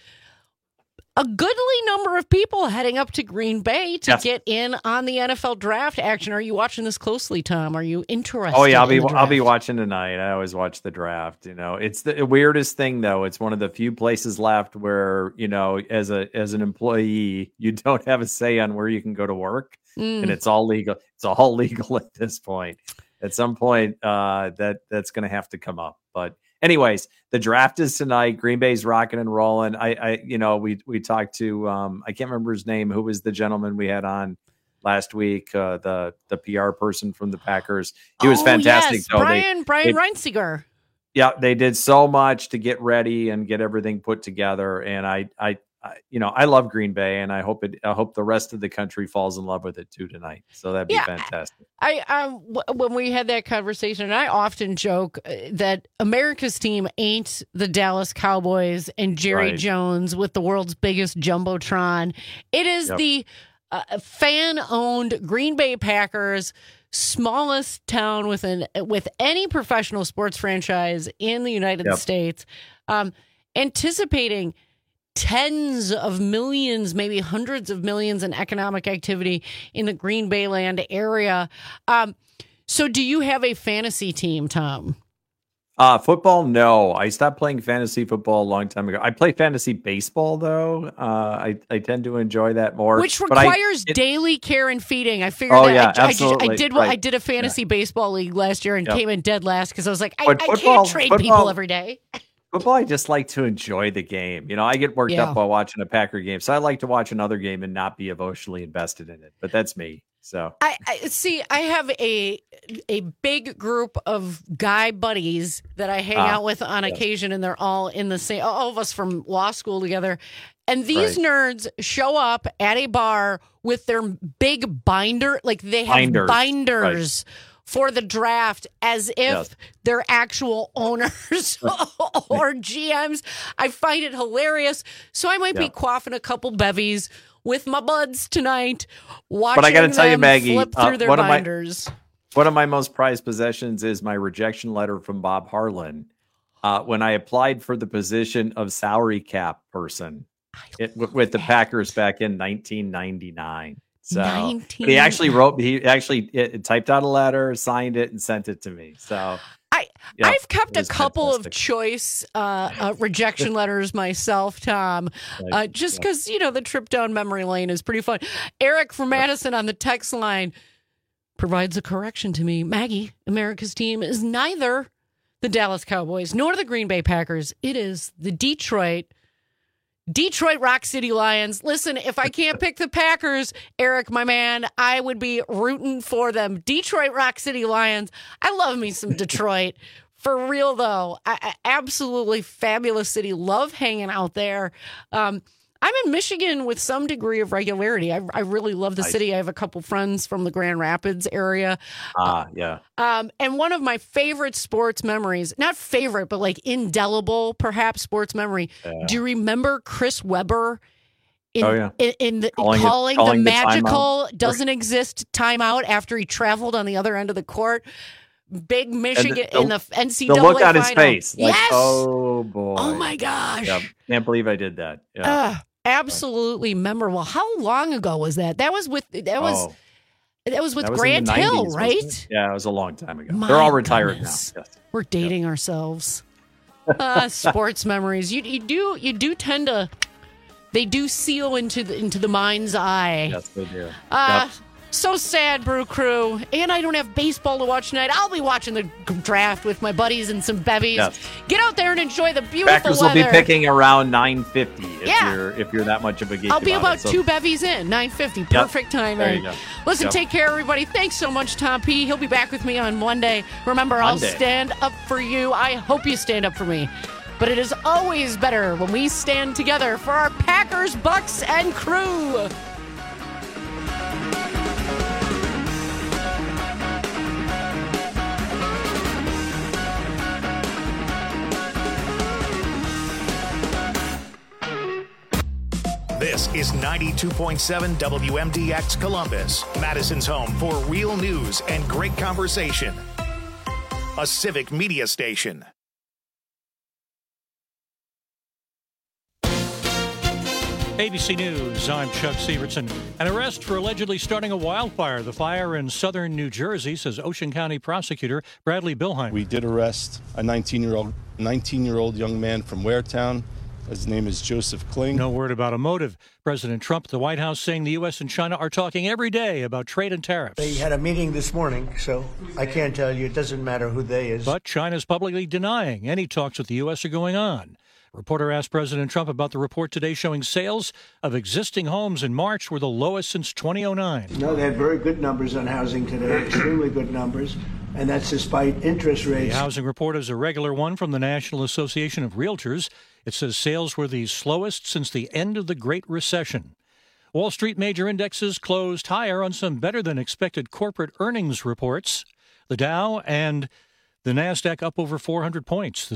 a goodly number of people heading up to Green Bay to Yes. get in on the N F L draft action. Are you watching this closely, Tom? Are you interested? Oh yeah, I'll be in the I'll be draft? watching tonight. I always watch the draft. You know, it's the weirdest thing though. It's one of the few places left where, you know, as a as an employee, you don't have a say on where you can go to work, Mm. and it's all legal. It's all legal at this point. At some point, uh, that that's going to have to come up. But anyways, the draft is tonight. Green Bay's rocking and rolling. I, I you know, we we talked to um, I can't remember his name. Who was the gentleman we had on last week? Uh, the the P R person from the Packers. He was Oh, fantastic. Yes. though. They- Brian, Brian they- Reinsiger. yeah, they did so much to get ready and get everything put together. And I, I, I you know, I love Green Bay, and I hope it. I hope the rest of the country falls in love with it too tonight. So that'd be Yeah, fantastic. I um, w- when we had that conversation, and I often joke uh, that America's team ain't the Dallas Cowboys and Jerry Right. Jones with the world's biggest jumbotron. It is Yep. the uh, fan-owned Green Bay Packers, smallest town within with any professional sports franchise in the United Yep. States, um, anticipating tens of millions, maybe hundreds of millions in economic activity in the Green Bay land area. Um, so do you have a fantasy team, Tom? Uh, football, no. I stopped playing fantasy football a long time ago. I play fantasy baseball though. Uh, I I tend to enjoy that more, Which but I- requires it- daily care and feeding. I figured Oh, that yeah, I, I, just, I absolutely. did Right. I did a fantasy baseball league last year and Yep. came in dead last because I was like, I, But I football- can't trade football- people every day. Football, I just like to enjoy the game. You know, I get worked Yeah. up while watching a Packer game, so I like to watch another game and not be emotionally invested in it. But that's me. So I, I see. I have a a big group of guy buddies that I hang Ah, out with on yes. occasion, and they're all in the same. All of us from law school together, and these Right. nerds show up at a bar with their big binder, like they have Binders, binders. For the draft, as if Yes. they're actual owners or G Ms. I find it hilarious. So I might Yeah. be quaffing a couple bevies with my buds tonight, watching But I got to tell you, them Maggie, flip uh, through their one of my- binders. one of my most prized possessions is my rejection letter from Bob Harlan uh, when I applied for the position of salary cap person it, with, with the Packers back in nineteen ninety-nine. So but he actually wrote, he actually it, typed out a letter, signed it, and sent it to me. So I yeah, I've kept it a was couple fantastic. of choice uh, uh, rejection letters myself, Tom, uh, Right, just yeah. because you know the trip down memory lane is pretty fun. Eric from Madison on the text line provides a correction to me. Maggie, America's team is neither the Dallas Cowboys nor the Green Bay Packers. It is the Detroit. Detroit Rock City Lions. Listen, if I can't pick the Packers, Eric, my man, I would be rooting for them. Detroit Rock City Lions. I love me some Detroit. For real, though. I, I, absolutely fabulous city. Love hanging out there. Um, I'm in Michigan with some degree of regularity. I, I really love the Nice. city. I have a couple friends from the Grand Rapids area. Ah, yeah. Um, and one of my favorite sports memories, not favorite, but like indelible, perhaps sports memory. Yeah. Do you remember Chris Webber in, Oh, yeah. in, in the, Calling calling, it- calling the the magical timeout. doesn't exist timeout after he traveled on the other end of the court? Big Michigan the- in the N C The double A look on his final. face, like, yes. oh boy, Oh, my gosh. Yeah, can't believe I did that. Yeah. Uh, absolutely memorable. How long ago was that? That was with that was Oh. that was with That was in Grant the Hill, nineties, right? wasn't it? Yeah, it was a long time ago. My They're all retired goodness. now. Yes. We're dating ourselves. Uh, sports memories. You you do you do tend to they do seal into the into the mind's eye. Yes, they do. Uh, Yep. So sad, Brew Crew. And I don't have baseball to watch tonight. I'll be watching the draft with my buddies and some bevies. Yes. Get out there and enjoy the beautiful Packers weather. will be picking around nine fifty if Yeah. you're if you're that much of a geek. I'll be about it, so. two bevies in, nine fifty. Perfect Yep. There timing. you go. Listen, Yep. take care, everybody. Thanks so much, Tom P. He'll be back with me on Monday. Remember, Monday. I'll stand up for you. I hope you stand up for me. But it is always better when we stand together for our Packers, Bucks, and crew. This is ninety-two point seven W M D X Columbus, Madison's home for real news and great conversation. A civic media station. A B C News, I'm Chuck Severson. An arrest for allegedly starting a wildfire. The fire in southern New Jersey, says Ocean County prosecutor Bradley Bilheim. We did arrest a nineteen-year-old nineteen-year-old young man from Waretown. His name is Joseph Kling. No word about a motive. President Trump at the White House saying the U S and China are talking every day about trade and tariffs. They had a meeting this morning, so I can't tell you. It doesn't matter who they is. But China's publicly denying any talks with the U S are going on. Reporter asked President Trump about the report today showing sales of existing homes in March were the lowest since two thousand nine. No, they had very good numbers on housing today, extremely good numbers, and that's despite interest rates. The housing report is a regular one from the National Association of Realtors. It says sales were the slowest since the end of the Great Recession. Wall Street major indexes closed higher on some better-than-expected corporate earnings reports. The Dow and the NASDAQ up over four hundred points. The